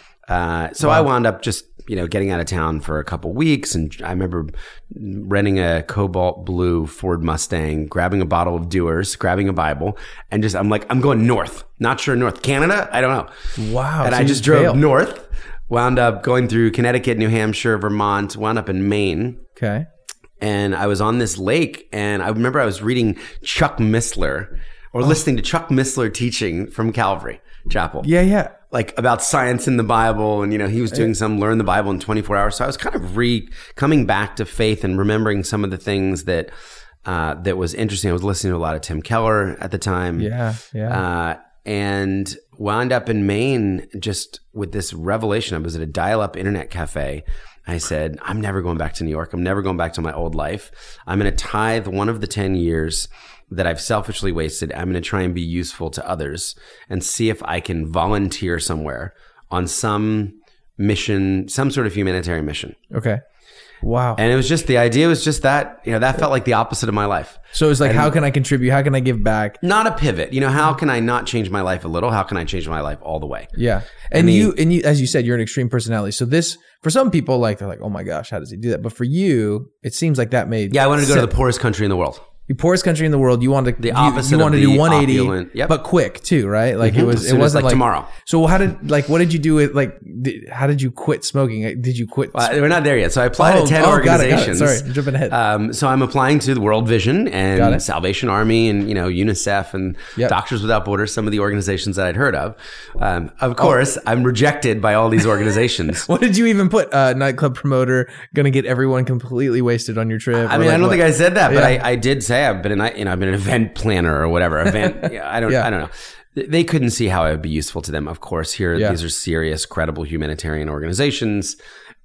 Uh, so wow. I wound up just, you know, getting out of town for a couple weeks. And I remember renting a cobalt blue Ford Mustang, grabbing a bottle of Dewar's, grabbing a Bible, and just, I'm like, I'm going north. Not sure north. Canada? I don't know. Wow. And so I just you drove failed. north, wound up going through Connecticut, New Hampshire, Vermont, wound up in Maine. Okay. And I was on this lake, and I remember I was reading Chuck Missler or oh. listening to Chuck Missler teaching from Calvary Chapel. Yeah, yeah. Like about science in the Bible, and you know he was doing some learn the Bible in twenty-four hours. So I was kind of re coming back to faith and remembering some of the things that uh, that was interesting. I was listening to a lot of Tim Keller at the time. Yeah, yeah. Uh, and wound up in Maine just with this revelation. I was at a dial-up internet cafe. I said, I'm never going back to New York. I'm never going back to my old life. I'm going to tithe one of the ten years that I've selfishly wasted. I'm going to try and be useful to others and see if I can volunteer somewhere on some mission, some sort of humanitarian mission. Okay. Wow. And it was just, the idea was just that, you know, that felt like the opposite of my life. So it's like, and how can I contribute? How can I give back? Not a pivot. You know, how can I not change my life a little? How can I change my life all the way? Yeah. And I mean, you, and you, as you said, you're an extreme personality. So this, for some people, like, they're like, oh my gosh, how does he do that? But for you, it seems like that made Yeah, I wanted to go sense. to the poorest country in the world. The poorest country in the world. You wanted to the you, opposite you wanted of to do the one eighty, opulent, yep. but quick too, right? Like mm-hmm. it was. It wasn't like, like tomorrow. So how did like what did you do with like? Did, how did you quit smoking? Did you quit? Well, we're not there yet. So I applied oh, to ten oh, organizations. Got it, got it. Sorry, I'm jumping ahead. Um, so I'm applying to the World Vision and Salvation Army and you know UNICEF and yep. Doctors Without Borders. Some of the organizations that I'd heard of. Um, of course, oh. I'm rejected by all these organizations. What did you even put? Uh, nightclub promoter, going to get everyone completely wasted on your trip. I mean, like I don't what? think I said that, but yeah. I, I did say I've been an you know I've been an event planner or whatever event. I don't yeah. I don't know. They couldn't see how I would be useful to them. Of course, here yeah. these are serious, credible humanitarian organizations.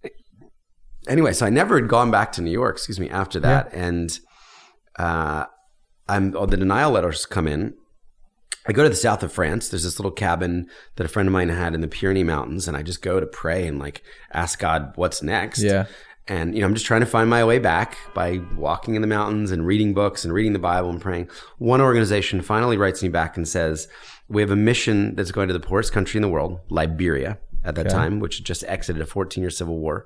Anyway, so I never had gone back to New York. Excuse me. After that, yeah. and uh, I'm oh, the denial letters come in. I go to the south of France. There's this little cabin that a friend of mine had in the Pyrenees Mountains, and I just go to pray and like ask God what's next. Yeah. And, you know, I'm just trying to find my way back by walking in the mountains and reading books and reading the Bible and praying. One organization finally writes me back and says, we have a mission that's going to the poorest country in the world, Liberia at that okay. time, which just exited a fourteen-year civil war.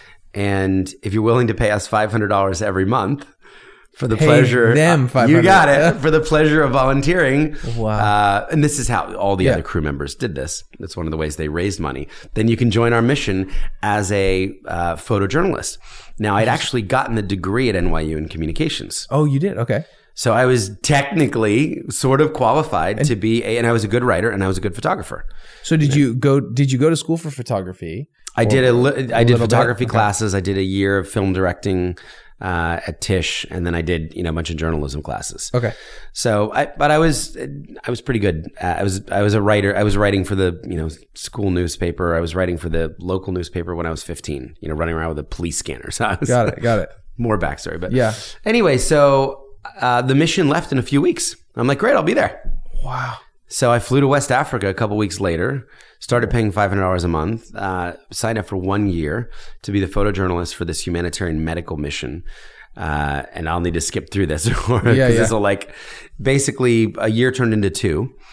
And if you're willing to pay us five hundred dollars every month for the pay pleasure, them uh, you got it, for the pleasure of volunteering. Wow. Uh, and this is how all the yeah. other crew members did this. That's one of the ways they raised money. Then you can join our mission as a uh, photojournalist. Now, I'd actually gotten the degree at N Y U in communications. Oh, you did? Okay. So I was technically sort of qualified and, to be a, and I was a good writer and I was a good photographer. So did you go, did you go to school for photography? I did a, li- I did photography bit? classes. Okay. I did a year of film directing uh, at Tisch, and then I did, you know, a bunch of journalism classes. Okay. So I, but I was, I was pretty good. Uh, I was, I was a writer. I was writing for the, you know, school newspaper. I was writing for the local newspaper when I was fifteen, you know, running around with a police scanner. So I was, got it. Got it. More backstory, but yeah. Anyway, so uh, the mission left in a few weeks. I'm like, great, I'll be there. Wow. So I flew to West Africa a couple weeks later, started paying five hundred dollars a month, uh, signed up for one year to be the photojournalist for this humanitarian medical mission. Uh, and I'll need to skip through this, or yeah, yeah. this will like basically a year turned into two.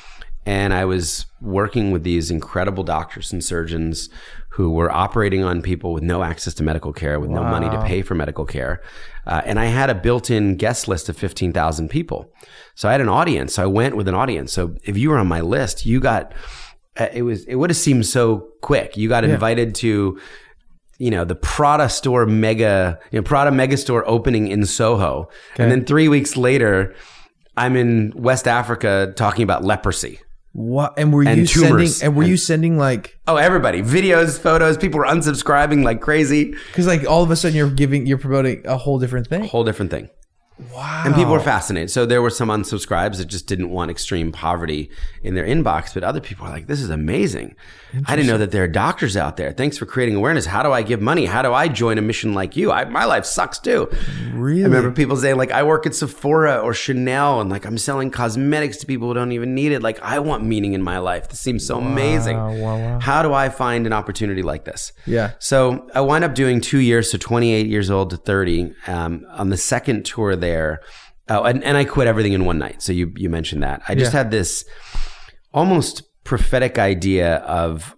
And I was working with these incredible doctors and surgeons who were operating on people with no access to medical care, with wow. no money to pay for medical care. Uh, and I had a built-in guest list of fifteen thousand people. So I had an audience. So I went with an audience. So if you were on my list, you got, uh, it was, it would have seemed so quick. You got yeah. invited to, you know, the Prada store mega, you know, Prada mega store opening in Soho. Okay. And then three weeks later, I'm in West Africa talking about leprosy. What? And were you and sending? And were and, you sending like? Oh, everybody! Videos, photos. People were unsubscribing like crazy. Because like all of a sudden you're giving, you're promoting a whole different thing. A whole different thing. Wow. And people were fascinated. So there were some unsubscribes that just didn't want extreme poverty in their inbox, but other people were like, this is amazing. I didn't know that there are doctors out there. Thanks for creating awareness. How do I give money? How do I join a mission like you? I, my life sucks too. Really? I remember people saying like, I work at Sephora or Chanel and like I'm selling cosmetics to people who don't even need it. Like I want meaning in my life. This seems so wow, amazing. Wow, wow. How do I find an opportunity like this? Yeah. So I wound up doing two years, so twenty-eight years old to thirty. Um, on the second tour there, oh, and, and I quit everything in one night. So you you mentioned that. I just yeah. had this almost prophetic idea of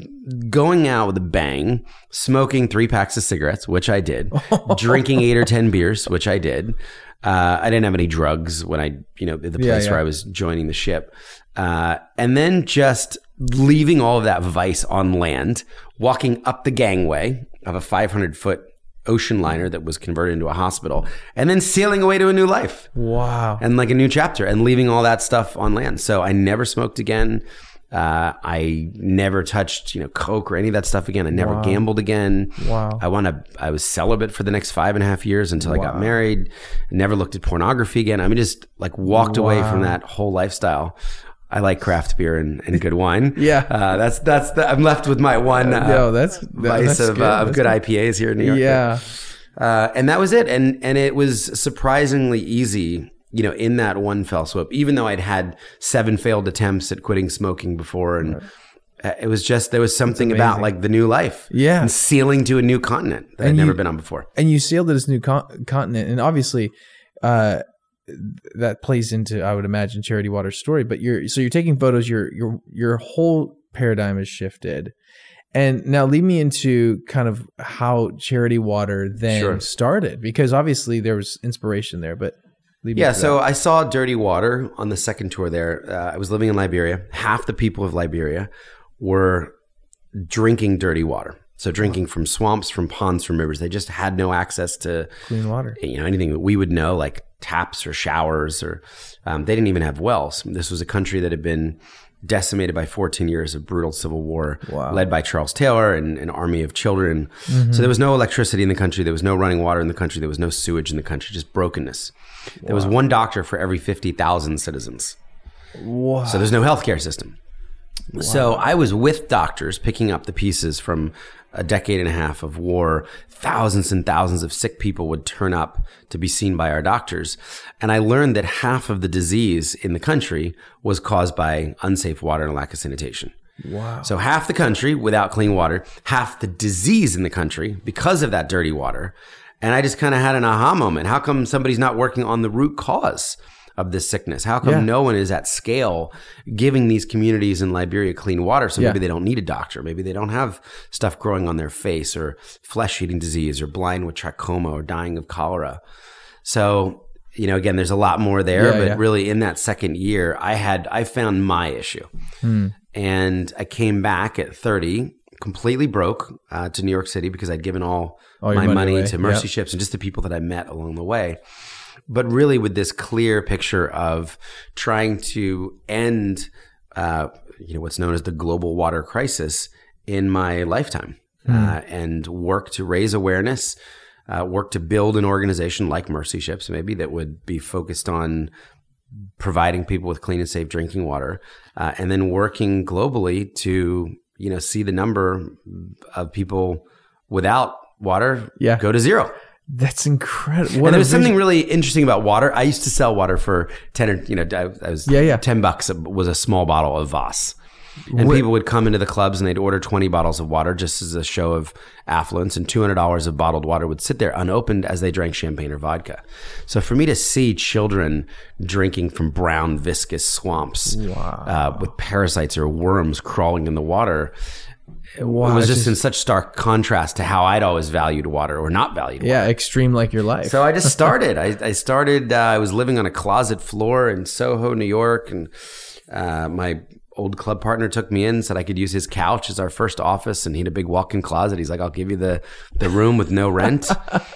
going out with a bang, smoking three packs of cigarettes, which I did, drinking eight or ten beers, which I did. Uh, I didn't have any drugs when I, you know, the place yeah, yeah. where I was joining the ship. Uh, and then just leaving all of that vice on land, walking up the gangway of a five hundred foot ocean liner that was converted into a hospital, and then sailing away to a new life. Wow. And like a new chapter, and leaving all that stuff on land. So I never smoked again. Uh, I never touched, you know, coke or any of that stuff again. I never wow. gambled again. Wow. I wound up, I was celibate for the next five and a half years until wow. I got married. Never looked at pornography again. I mean, just like walked wow. away from that whole lifestyle. I like craft beer and, and good wine. yeah. Uh, that's, that's, the, I'm left with my one, uh, no, that's, vice that's of, good. Uh, of good, good I P As here in New York. Yeah. Uh, and that was it. And, and it was surprisingly easy, you know, in that one fell swoop, even though I'd had seven failed attempts at quitting smoking before. And right. it was just, there was something about like the new life. Yeah. And sailing to a new continent that and I'd you, never been on before. And you sailed to this new con- continent. And obviously, uh, that plays into, I would imagine, Charity Water's story. But you're, so you're taking photos, your, your, your whole paradigm has shifted. And now lead me into kind of how Charity Water then sure. started, because obviously there was inspiration there, but yeah, so that. I saw Dirty Water on the second tour there. Uh, I was living in Liberia. Half the people of Liberia were drinking dirty water. So drinking from swamps, from ponds, from rivers. They just had no access to clean water. You know, anything that we would know, like taps or showers, or um, they didn't even have wells. This was a country that had been decimated by fourteen years of brutal civil war, wow. led by Charles Taylor and an army of children. Mm-hmm. So there was no electricity in the country. There was no running water in the country. There was no sewage in the country, just brokenness. Wow. There was one doctor for every fifty thousand citizens. Wow. So there's no healthcare system. Wow. So I was with doctors picking up the pieces from a decade and a half of war. Thousands and thousands of sick people would turn up to be seen by our doctors. And I learned that half of the disease in the country was caused by unsafe water and lack of sanitation. Wow. So half the country without clean water, half the disease in the country because of that dirty water. And I just kind of had an aha moment. How come somebody's not working on the root cause of this sickness? How come yeah. no one is at scale giving these communities in Liberia clean water? So maybe yeah. they don't need a doctor. Maybe they don't have stuff growing on their face or flesh-eating disease or blind with trachoma or dying of cholera. So, you know, again, there's a lot more there, yeah, but yeah. really in that second year, I had, I found my issue. Hmm. And I came back at thirty, completely broke uh, to New York City because I'd given all, all my money, money to Mercy yep. Ships and just the people that I met along the way. But really with this clear picture of trying to end, uh, you know, what's known as the global water crisis in my lifetime, mm. uh, and work to raise awareness, uh, work to build an organization like Mercy Ships, maybe that would be focused on providing people with clean and safe drinking water, uh, and then working globally to, you know, see the number of people without water yeah. go to zero. That's incredible. What and there was something really interesting about water. I used to sell water for ten or, you know, I, I was yeah, yeah. ten bucks was a small bottle of Voss. And What- people would come into the clubs and they'd order twenty bottles of water just as a show of affluence, and two hundred dollars of bottled water would sit there unopened as they drank champagne or vodka. So for me to see children drinking from brown, viscous swamps Wow. uh, with parasites or worms crawling in the water, Wow, it was it's just, in such stark contrast to how I'd always valued water or not valued water. Yeah, extreme like your life. So I just started. I, I started, uh, I was living on a closet floor in Soho, New York, and uh, my old club partner took me in, said I could use his couch as our first office, and he had a big walk-in closet. He's like, I'll give you the, the room with no rent.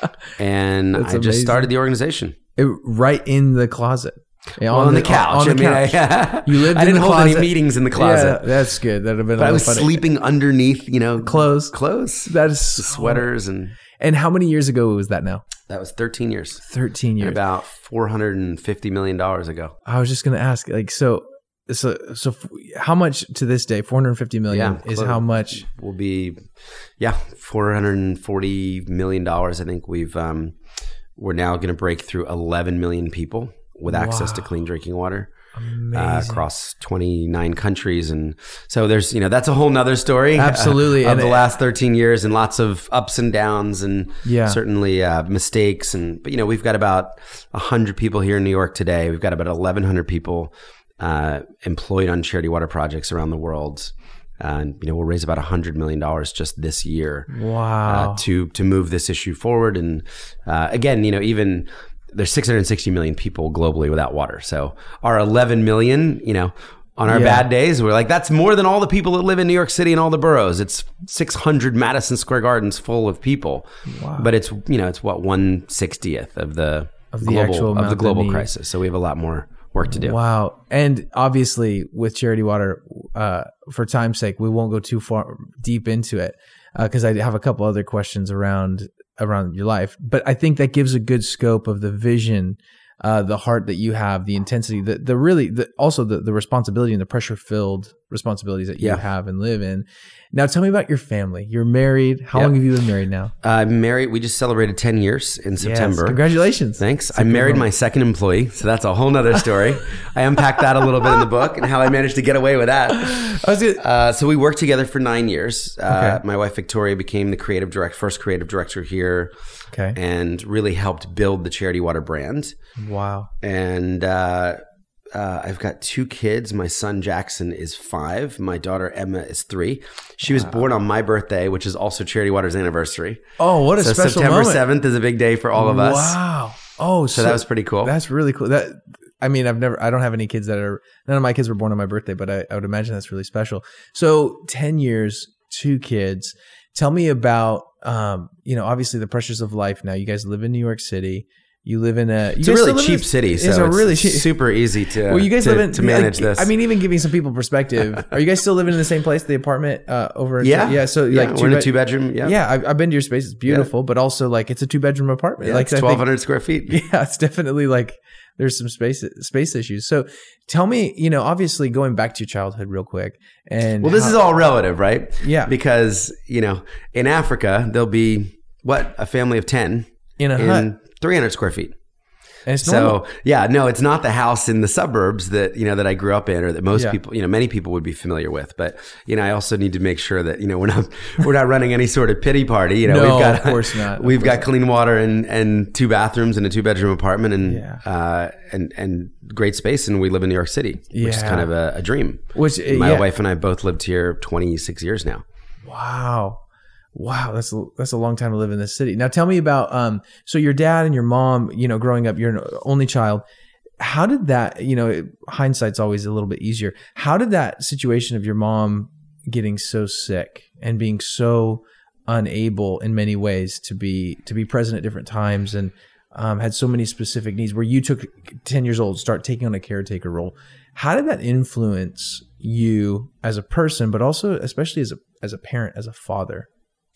And That's I just amazing. started the organization. It- right in the closet. Yeah, Well, on the, couch. On I the mean, couch. I, You lived I in didn't the hold closet. any meetings in the closet. Yeah, that's good. That'd have been. But a I was funny. sleeping underneath, you know, Clothes. clothes, That is so- sweaters, and And how many years ago was that now? that was thirteen years. Thirteen years. About four hundred fifty million dollars ago. I was just going to ask, like, so, so, so, f- how much to this day? Four hundred fifty million Yeah, is close. how much? Will be, yeah, four hundred forty million dollars. I think we've, um, we're now going to break through eleven million people with access to Wow. clean drinking water. Amazing. Uh, across twenty-nine countries. And so there's, you know, that's a whole nother story. Absolutely. uh, of And the it- last thirteen years, and lots of ups and downs, and Yeah. certainly uh, mistakes. And, but, you know, we've got about one hundred people here in New York today. We've got about eleven hundred people uh, employed on charity water projects around the world. And, you know, we'll raise about one hundred million dollars just this year Wow. uh, to, to move this issue forward. And uh, again, you know, even there's six hundred sixty million people globally without water. So our eleven million, you know, on our Yeah. bad days, we're like, that's more than all the people that live in New York City and all the boroughs. It's six hundred Madison Square Gardens full of people. Wow. But it's, you know, it's what, one sixtieth of the, Of the global, actual of amount the that global need. crisis. So we have a lot more work to do. Wow. And obviously with Charity Water, uh, for time's sake, we won't go too far deep into it because I have a couple other questions around around your life. But I think that gives a good scope of the vision, uh, the heart that you have, the intensity, the the really the, also the, the responsibility and the pressure filled responsibilities that you Yeah. have and live in. Now tell me about your family. You're married. How Yep. long have you been married now? I'm married. We just celebrated ten years in September. Yes. Congratulations. Thanks. It's a I good married moment. my second employee, so that's a whole nother story. I unpacked that a little bit in the book and how I managed to get away with that. I was gonna- Uh, so we worked together for nine years. Uh, Okay. My wife Victoria became the creative direct, first creative director here, okay. and really helped build the Charity Water brand. Wow. And uh, uh, I've got two kids. My son Jackson is five. My daughter Emma is three. She was born on my birthday, which is also Charity Water's anniversry. Oh, what a So special September moment. seventh is a big day for all of us. Wow. Oh, So that was pretty cool. That's really cool. That I mean, I've never, I don't have any kids that are, none of my kids were born on my birthday, but I, I would imagine that's really special. So ten years, two kids. Tell me about, um, you know, obviously the pressures of life now. You guys live in New York City. You live in a, you It's a guys really still live in cheap this- city, It's so a it's really cheap. super easy to, Well, you guys to, live in to manage like, this. I mean, even giving some people perspective. Are you guys still living in the same place, the apartment uh, over? In yeah, yeah. So yeah, like we're in a bed- two bedroom. Yeah, Yeah, I've, I've been to your space. It's beautiful, but also like it's a two bedroom apartment. yeah like it's I think- twelve hundred square feet. Yeah, it's definitely like there's some space space issues. So tell me, you know, obviously going back to your childhood real quick. And Well, this how- is all relative, right? Yeah. Because, you know, in Africa, there'll be, what, a family of ten in a hut. in three hundred square feet. And it's normal. So, yeah, no, it's not the house in the suburbs that, you know, that I grew up in or that most Yeah. people, you know, many people would be familiar with. But, you know, I also need to make sure that, you know, we're not, we're not running any sort of pity party. You know, No, we've got, of course not. Of We've course got clean water and, and two bathrooms and a two bedroom apartment and, Yeah. uh, and, and great space. And we live in New York City, which is Yeah. kind of a, a dream. Which uh, My yeah. wife and I both lived here twenty-six years now. Wow. Wow, that's a, that's a long time to live in this city. Now tell me about um so your dad and your mom, you know, growing up, you're an only child. How did that, you know, hindsight's always a little bit easier. How did that situation of your mom getting so sick and being so unable in many ways to be to be present at different times and um, had so many specific needs where you took ten years old, start taking on a caretaker role. How did that influence you as a person, but also especially as a as a parent, as a father?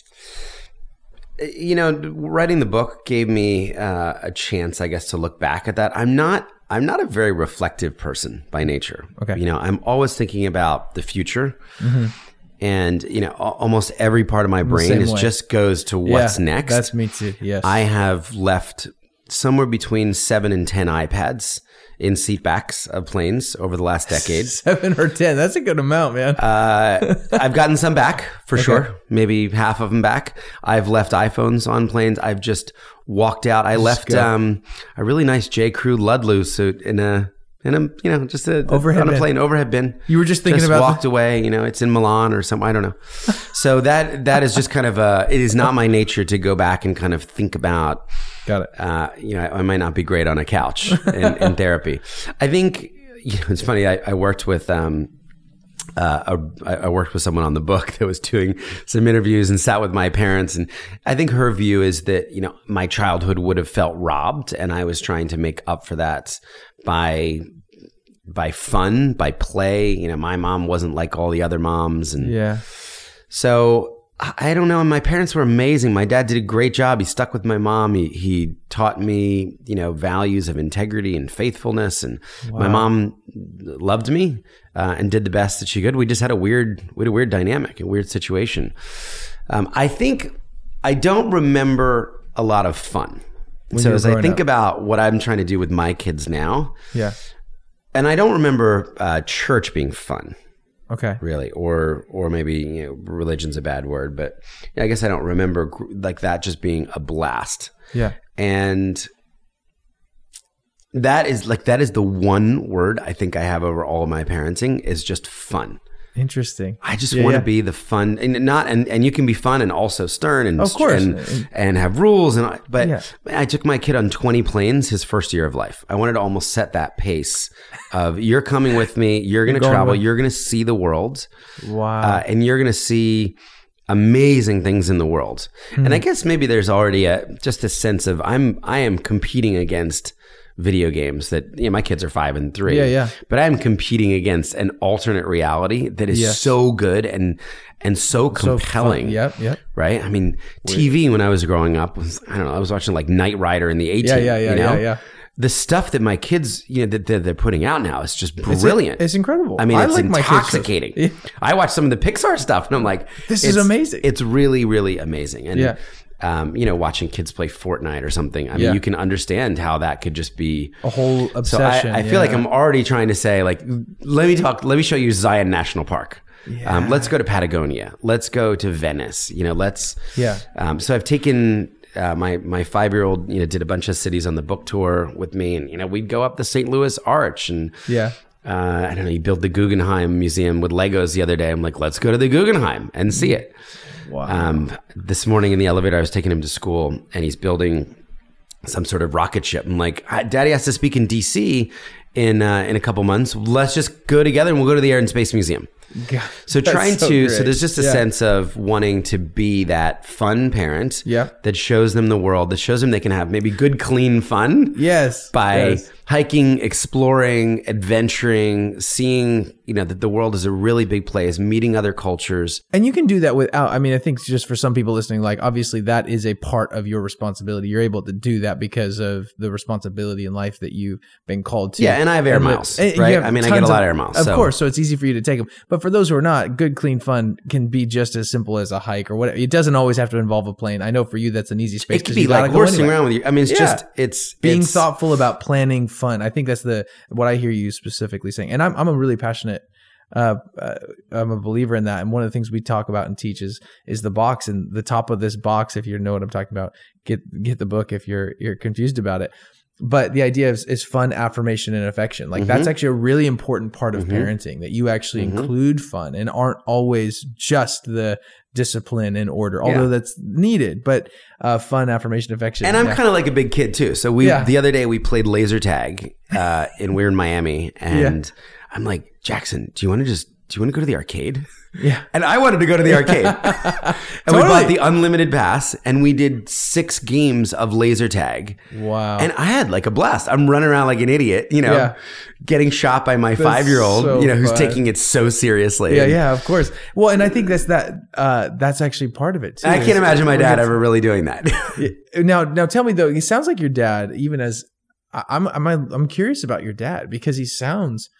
You know, writing the book gave me uh, a chance, I guess, to look back at that. I'm not, I'm not a very reflective person by nature. Okay. You know, I'm always thinking about the future, Mm-hmm. and you know, al- almost every part of my brain same is way. just goes to what's Yeah, next. That's me too. Yes. I have left somewhere between seven and ten iPads in seat backs of planes over the last decade. Seven or ten. That's a good amount, man. uh, I've gotten some back for okay. sure. Maybe half of them back. I've left iPhones on planes. I've just walked out. I just left um, a really nice J. Crew Ludlow suit in a, in a, you know, just a, overhead on a bin. plane, overhead bin. You were just thinking just about walked the- away. You know, it's in Milan or something. I don't know. So that that is just kind of a, it is not my nature to go back and kind of think about. Got it. Uh, you know, I, I might not be great on a couch in, in therapy. I think, you know, it's funny. I, I worked with, um, uh, a, I worked with someone on the book that was doing some interviews and sat with my parents. And I think her view is that, you know, my childhood would have felt robbed, and I was trying to make up for that by, by fun, by play. You know, my mom wasn't like all the other moms. And yeah. So I don't know. My parents were amazing. My dad did a great job. He stuck with my mom. He he taught me, you know, values of integrity and faithfulness. And wow. my mom loved me uh, and did the best that she could. We just had a weird, we had a weird dynamic, a weird situation. Um, I think I don't remember a lot of fun. When so as I think up. about what I'm trying to do with my kids now, yeah, and I don't remember uh, church being fun. Okay. Really, or or maybe, you know, religion's a bad word, but yeah, I guess I don't remember like that just being a blast. Yeah. And that is like that is the one word I think I have over all of my parenting is just fun. Interesting. I just yeah, want to yeah. be the fun, and not and, and you can be fun and also stern and of course. and, and have rules, and but yeah. I took my kid on twenty planes his first year of life. I wanted to almost set that pace of you're coming with me, you're going to travel, with- you're going to see the world, wow, uh, and you're going to see amazing things in the world. Hmm. And I guess maybe there's already a just a sense of I'm I am competing against video games that, you know, my kids are five and three. Yeah, yeah. But I'm competing against an alternate reality that is yes. so good and and so compelling. So yep, yep. Right? I mean, Weird. T V when I was growing up was, I don't know, I was watching like Knight Rider in the A-Team. Yeah, yeah, yeah, you know? yeah, yeah. The stuff that my kids, you know, that they're, they're putting out now is just brilliant. It's, it's incredible. I mean, I it's like intoxicating. My kids yeah. I watch some of the Pixar stuff and I'm like, this is amazing. It's really, really amazing. And, yeah. um, you know, watching kids play Fortnite or something, I mean, yeah. you can understand how that could just be a whole obsession. So I, I feel yeah. like I'm already trying to say, like, let me talk, let me show you Zion National Park. Yeah. Um, let's go to Patagonia. Let's go to Venice. You know, let's. Yeah. Um, so I've taken uh, my my five year old. You know, did a bunch of cities on the book tour with me, and you know, we'd go up the Saint Louis Arch, and yeah. Uh, I don't know. You built the Guggenheim Museum with Legos the other day. I'm like, let's go to the Guggenheim and see it. Wow. Um, this morning in the elevator, I was taking him to school, and he's building some sort of rocket ship. I'm like, Daddy has to speak in D C in uh, in a couple months. Let's just go together, and we'll go to the Air and Space Museum. God, so trying so to great. so there's just a yeah. sense of wanting to be that fun parent yeah. that shows them the world, that shows them they can have maybe good, clean fun. Yes. By yes. hiking, exploring, adventuring, seeing, you know, that the world is a really big place, meeting other cultures. And you can do that without, I mean, I think just for some people listening, like obviously that is a part of your responsibility. You're able to do that because of the responsibility in life that you've been called to. Yeah, and I have air and miles, the, right? I mean, I get a lot of, of air miles. Of so. course, so it's easy for you to take them. But for those who are not, good, clean fun can be just as simple as a hike or whatever. It doesn't always have to involve a plane. I know for you that's an easy space. It could be like horsing anyway. around with you. I mean, it's yeah. just, it's... Being it's, thoughtful about planning fun. I think that's the what I hear you specifically saying. And I'm I'm a really passionate... Uh, uh, I'm a believer in that. And one of the things we talk about and teach is, is the box, and the top of this box, if you know what I'm talking about, get get the book if you're you're confused about it. But the idea is, is fun, affirmation, and affection. Like mm-hmm. that's actually a really important part of mm-hmm. parenting, that you actually mm-hmm. include fun and aren't always just the discipline and order, although yeah. that's needed, but uh, fun, affirmation, affection. And I'm yeah. kind of like a big kid too. So we, yeah. the other day we played laser tag uh, and we were in Miami, and yeah. I'm like, Jackson, do you want to just, do you want to go to the arcade? Yeah. And I wanted to go to the arcade. and totally. We bought the unlimited pass, and we did six games of laser tag. Wow. And I had like a blast. I'm running around like an idiot, you know, yeah. getting shot by my that's five-year-old, so you know, who's fun. Taking it so seriously. Yeah, and, yeah, of course. Well, and I think that's that. Uh, that's actually part of it too. I can't imagine my dad ever really doing that. now, now tell me though, it sounds like your dad, even as I'm, I'm, I'm curious about your dad, because he sounds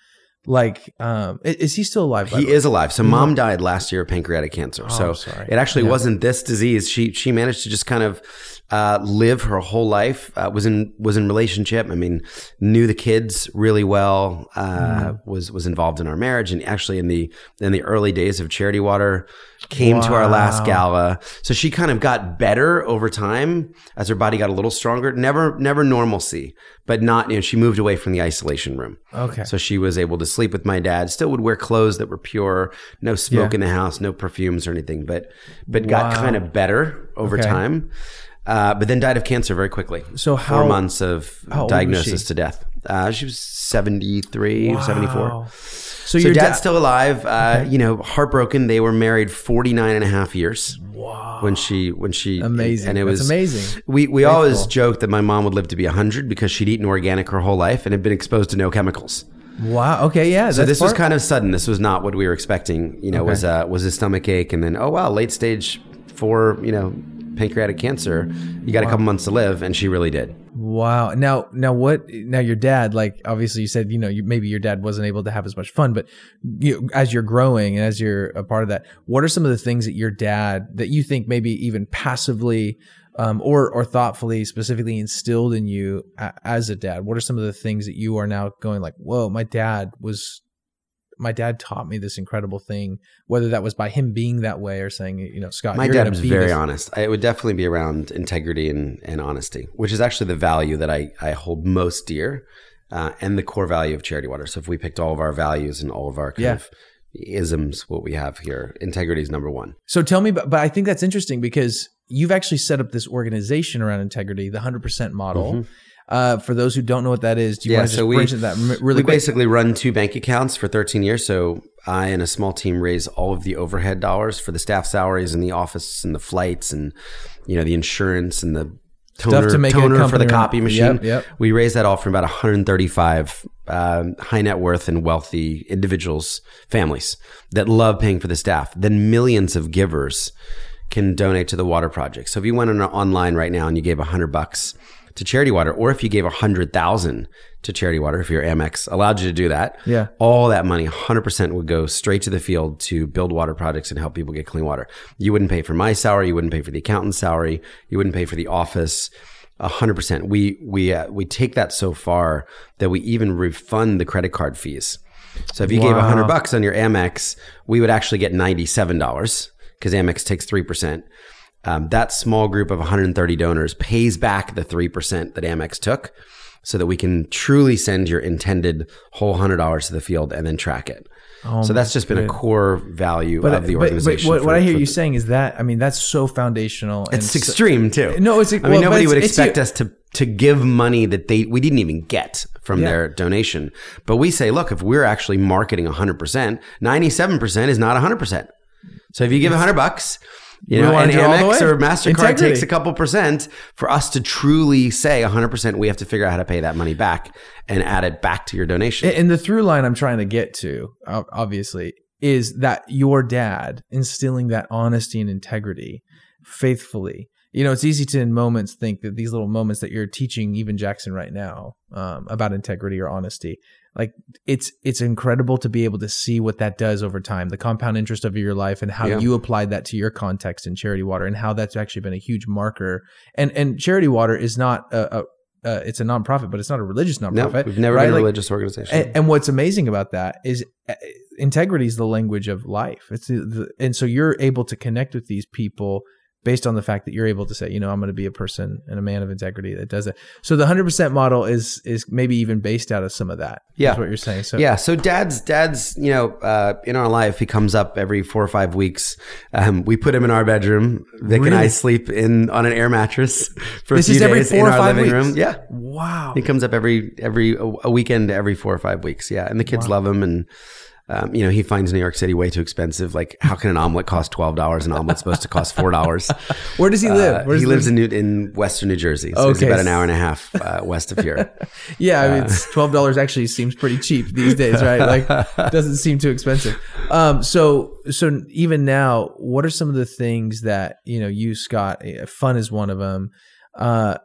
Like, um, is he still alive? He is alive. So mom died last year of pancreatic cancer. Oh, so sorry. It actually yeah. wasn't this disease. She she managed to just kind of uh, live her whole life. Uh, was in was in relationship. I mean, knew the kids really well. Uh, mm. Was was involved in our marriage, and actually in the in the early days of Charity Water, came wow. to our last gala. So she kind of got better over time as her body got a little stronger. Never never normalcy, but not. You know, she moved away from the isolation room. Okay. So she was able to sleep with my dad. Still would wear clothes that were pure. No smoke yeah. in the house. No perfumes or anything. But but wow. got kind of better over okay. time. Uh, but then died of cancer very quickly. So how, four months of diagnosis to death. Uh, she was seventy-three, wow. seventy-four. So, so your dad's da- still alive. Uh, okay. You know, heartbroken. They were married forty-nine and a half years. Wow. When she, when she, amazing. And it That's was amazing. We, we always joked that my mom would live to be a hundred because she'd eaten organic her whole life and had been exposed to no chemicals. Wow. Okay. Yeah. So this part- was kind of sudden. This was not what we were expecting. You know, okay. was uh, was a stomach ache, and then oh wow, late stage for you know pancreatic cancer. You got wow. a couple months to live, and she really did. Wow. Now, now what? Now your dad, like obviously you said, you know, you, maybe your dad wasn't able to have as much fun, but you, as you're growing and as you're a part of that, what are some of the things that your dad that you think maybe even passively um, or or thoughtfully, specifically instilled in you a, as a dad? What are some of the things that you are now going like, whoa, my dad was. My dad taught me this incredible thing, whether that was by him being that way or saying, you know, Scott, my you're dad was very this. honest. It would definitely be around integrity and, and honesty, which is actually the value that I, I hold most dear uh, and the core value of Charity Water. So if we picked all of our values and all of our kind yeah. of isms, what we have here, integrity is number one. So tell me, but, but I think that's interesting because you've actually set up this organization around integrity, the one hundred percent model. Mm-hmm. Uh, for those who don't know what that is, do you yeah, want to just so we, bridge that really we quick? Basically run two bank accounts for thirteen years. So I and a small team raise all of the overhead dollars for the staff salaries in the office and the flights and, you know, the insurance and the toner, to make toner for the copy machine. Yep, yep. We raise that all from about one hundred thirty-five um, high net worth and wealthy individuals, families that love paying for the staff. Then millions of givers can donate to the water project. So if you went on online right now and you gave a hundred bucks to Charity Water, or if you gave a hundred thousand to Charity Water, if your Amex allowed you to do that, yeah, all that money, one hundred percent would go straight to the field to build water projects and help people get clean water. You wouldn't pay for my salary, you wouldn't pay for the accountant's salary, you wouldn't pay for the office. A hundred percent. We we uh, we take that so far that we even refund the credit card fees. So if you wow. gave a hundred bucks on your Amex, we would actually get ninety-seven dollars because Amex takes three percent. Um, that small group of one hundred thirty donors pays back the three percent that Amex took so that we can truly send your intended whole one hundred dollars to the field and then track it. Oh, so that's just been a core value but, of the but, organization. But what, for, what I hear for, you saying is that, I mean, that's so foundational. And it's extreme so, too. No, it's, I well, mean, nobody it's, would it's, expect it's, us to, to give money that they, we didn't even get from yeah. their donation. But we say, look, if we're actually marketing one hundred percent, ninety-seven percent is not one hundred percent. So if you give one hundred bucks, you know, and Amex or MasterCard Integrity. takes a couple percent, for us to truly say one hundred percent, we have to figure out how to pay that money back and add it back to your donation. And the through line I'm trying to get to, obviously, is that your dad instilling that honesty and integrity faithfully. You know, it's easy to in moments think that these little moments that you're teaching even Jackson right now um, about integrity or honesty, like it's it's incredible to be able to see what that does over time, the compound interest of your life and how yeah. you applied that to your context in Charity Water and how that's actually been a huge marker. And and Charity Water is not a, a uh, it's a nonprofit, but it's not a religious nonprofit. No, we've never right? been a like, religious organization. And, and what's amazing about that is uh, integrity is the language of life. It's the, the, and so you're able to connect with these people based on the fact that you're able to say, you know, I'm going to be a person and a man of integrity that does it. So the one hundred percent model is is maybe even based out of some of that. Yeah. That's what you're saying. So yeah. So dad's, dad's, you know, uh, in our life, he comes up every four or five weeks. Um, we put him in our bedroom. Vic really? and I sleep in on an air mattress for this a few is every days four in or our five living weeks? room. Yeah. Wow. He comes up every, every, a weekend, every four or five weeks. Yeah. And the kids wow. love him. And, Um, you know, he finds New York City way too expensive. Like, how can an omelet cost twelve dollars? An omelet's supposed to cost four dollars. Where does he live? Where uh, he he lives live? in New, in Western New Jersey. So okay. he's about an hour and a half uh, west of here. yeah, I mean, it's twelve dollars actually seems pretty cheap these days, right? Like, it doesn't seem too expensive. Um, so, so even now, what are some of the things that, you know, you, Scott, fun is one of them. Uh,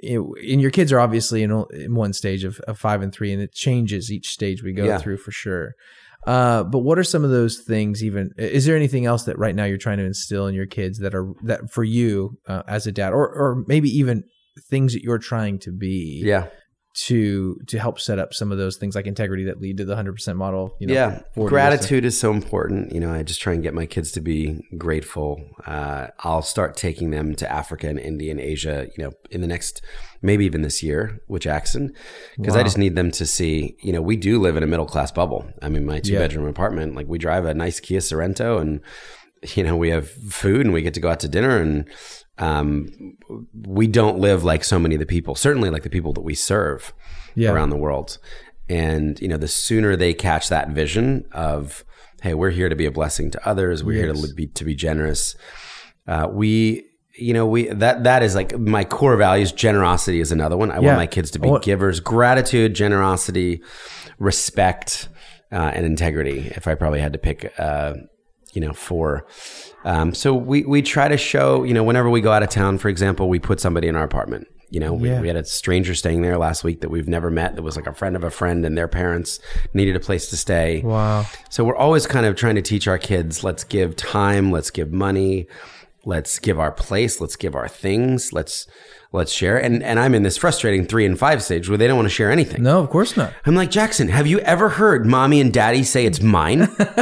and your kids are obviously in, in one stage of, of five and three, and it changes each stage we go yeah. through for sure. Uh, but what are some of those things? Even is there anything else that right now you're trying to instill in your kids that are that for you uh, as a dad, or or maybe even things that you're trying to be? Yeah. To to help set up some of those things like integrity that lead to the one hundred percent model. You know, yeah, gratitude is so important. You know, I just try and get my kids to be grateful. Uh, I'll start taking them to Africa and India and Asia, you know, in the next, maybe even this year with Jackson, because wow. I just need them to see, you know, we do live in a middle-class bubble. I mean, my two-bedroom yeah. apartment, like we drive a nice Kia Sorento and, you know, we have food and we get to go out to dinner and Um, we don't live like so many of the people, certainly like the people that we serve yeah. around the world. And, you know, the sooner they catch that vision of, hey, we're here to be a blessing to others. We're yes. here to be, to be generous. Uh, we, you know, we, that, that is like my core values. Generosity is another one. I yeah. want my kids to be want- givers, gratitude, generosity, respect, uh, and integrity. If I probably had to pick, uh, you know, four. Um, so we, we try to show, you know, whenever we go out of town, for example, we put somebody in our apartment. You know, we, yeah. we had a stranger staying there last week that we've never met. That was like a friend of a friend, and their parents needed a place to stay. Wow. So we're always kind of trying to teach our kids, let's give time, let's give money, let's give our place, let's give our things, let's let's share. And and I'm in this frustrating three and five stage where they don't want to share anything. No, of course not. I'm like, Jackson, have you ever heard mommy and daddy say it's mine?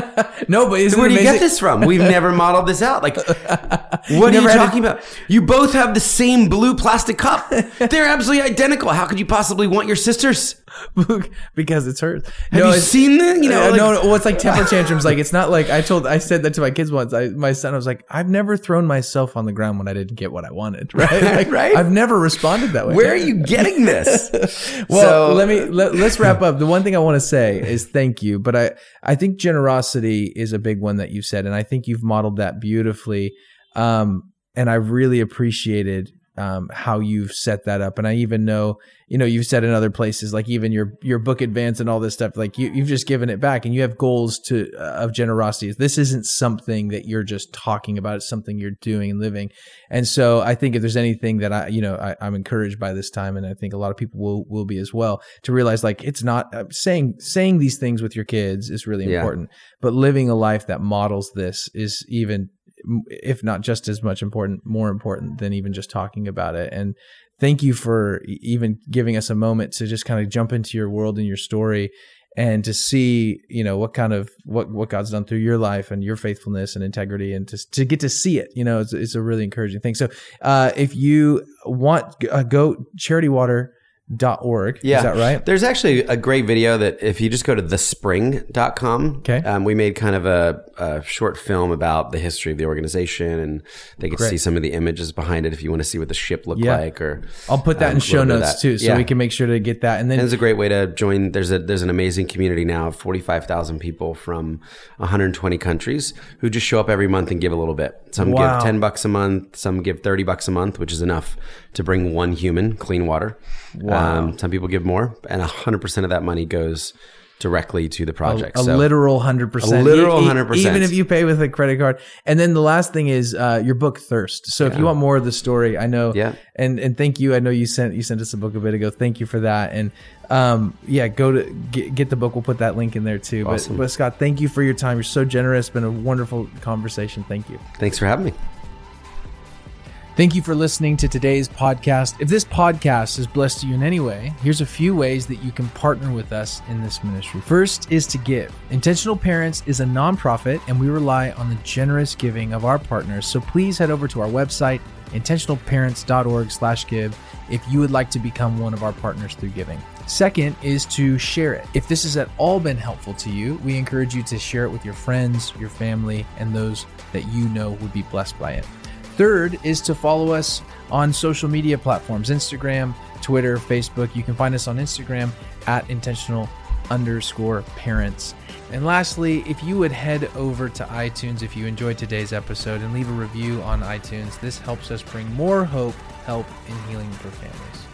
No, but isn't where do amazing? You get this from? We've never modeled this out. Like, what are you talking about? You both have the same blue plastic cup. They're absolutely identical. How could you possibly want your sisters? Because it's hers. Have no, you seen that? You know, uh, like, no, no. Well, it's like temper tantrums. Like, it's not like I told, I said that to my kids once. I, my son, I was like, I've never thrown myself on the ground when I didn't get what I wanted. Right? Like, right? I've never responded that way. Where are you getting this? Well, so, let me, let, let's wrap up. The one thing I want to say is thank you. But I, I think generosity is a big one that you said. And I think you've modeled that beautifully. Um, and I really appreciated Um, how you've set that up. And I even know, you know, you've said in other places, like even your, your book advance and all this stuff, like you, you've just given it back and you have goals to, uh, of generosity. This isn't something that you're just talking about. It's something you're doing and living. And so I think if there's anything that I, you know, I, I'm encouraged by this time, and I think a lot of people will, will be as well, to realize like, it's not uh, saying, saying these things with your kids is really yeah. important, but living a life that models this is even, if not just as much important, more important than even just talking about it. And thank you for even giving us a moment to just kind of jump into your world and your story and to see, you know, what kind of, what, what God's done through your life and your faithfulness and integrity, and to, to get to see it, you know, it's, it's a really encouraging thing. So, uh, if you want, uh, go charity water dot org. Yeah. Is that right? There's actually a great video that if you just go to the spring dot com, okay. um, we made kind of a, a short film about the history of the organization, and they can great. see some of the images behind it if you want to see what the ship looked yeah. like. Or I'll put that um, in show notes too, so yeah. we can make sure to get that. And then and it's a great way to join. There's a there's an amazing community now of forty-five thousand people from one hundred twenty countries who just show up every month and give a little bit. Some wow. give ten bucks a month, some give thirty bucks a month, which is enough to bring one human clean water. Wow. Um, some people give more, and one hundred percent of that money goes directly to the project. A, a so, literal one hundred percent. A literal one hundred percent. Even if you pay with a credit card. And then the last thing is uh, your book, Thirst. So yeah. if you want more of the story, I know, yeah. and and thank you. I know you sent you sent us a book a bit ago. Thank you for that. And um, yeah, go to get, get the book. We'll put that link in there too. Awesome. But, but Scott, thank you for your time. You're so generous. It's been a wonderful conversation. Thank you. Thanks for having me. Thank you for listening to today's podcast. If this podcast has blessed you in any way, here's a few ways that you can partner with us in this ministry. First is to give. Intentional Parents is a nonprofit, and we rely on the generous giving of our partners. So please head over to our website, intentional parents dot org slash give, if you would like to become one of our partners through giving. Second is to share it. If this has at all been helpful to you, we encourage you to share it with your friends, your family, and those that you know would be blessed by it. Third is to follow us on social media platforms, Instagram, Twitter, Facebook. You can find us on Instagram at intentional underscore parents. And lastly, if you would head over to iTunes if you enjoyed today's episode and leave a review on iTunes, this helps us bring more hope, help, and healing for families.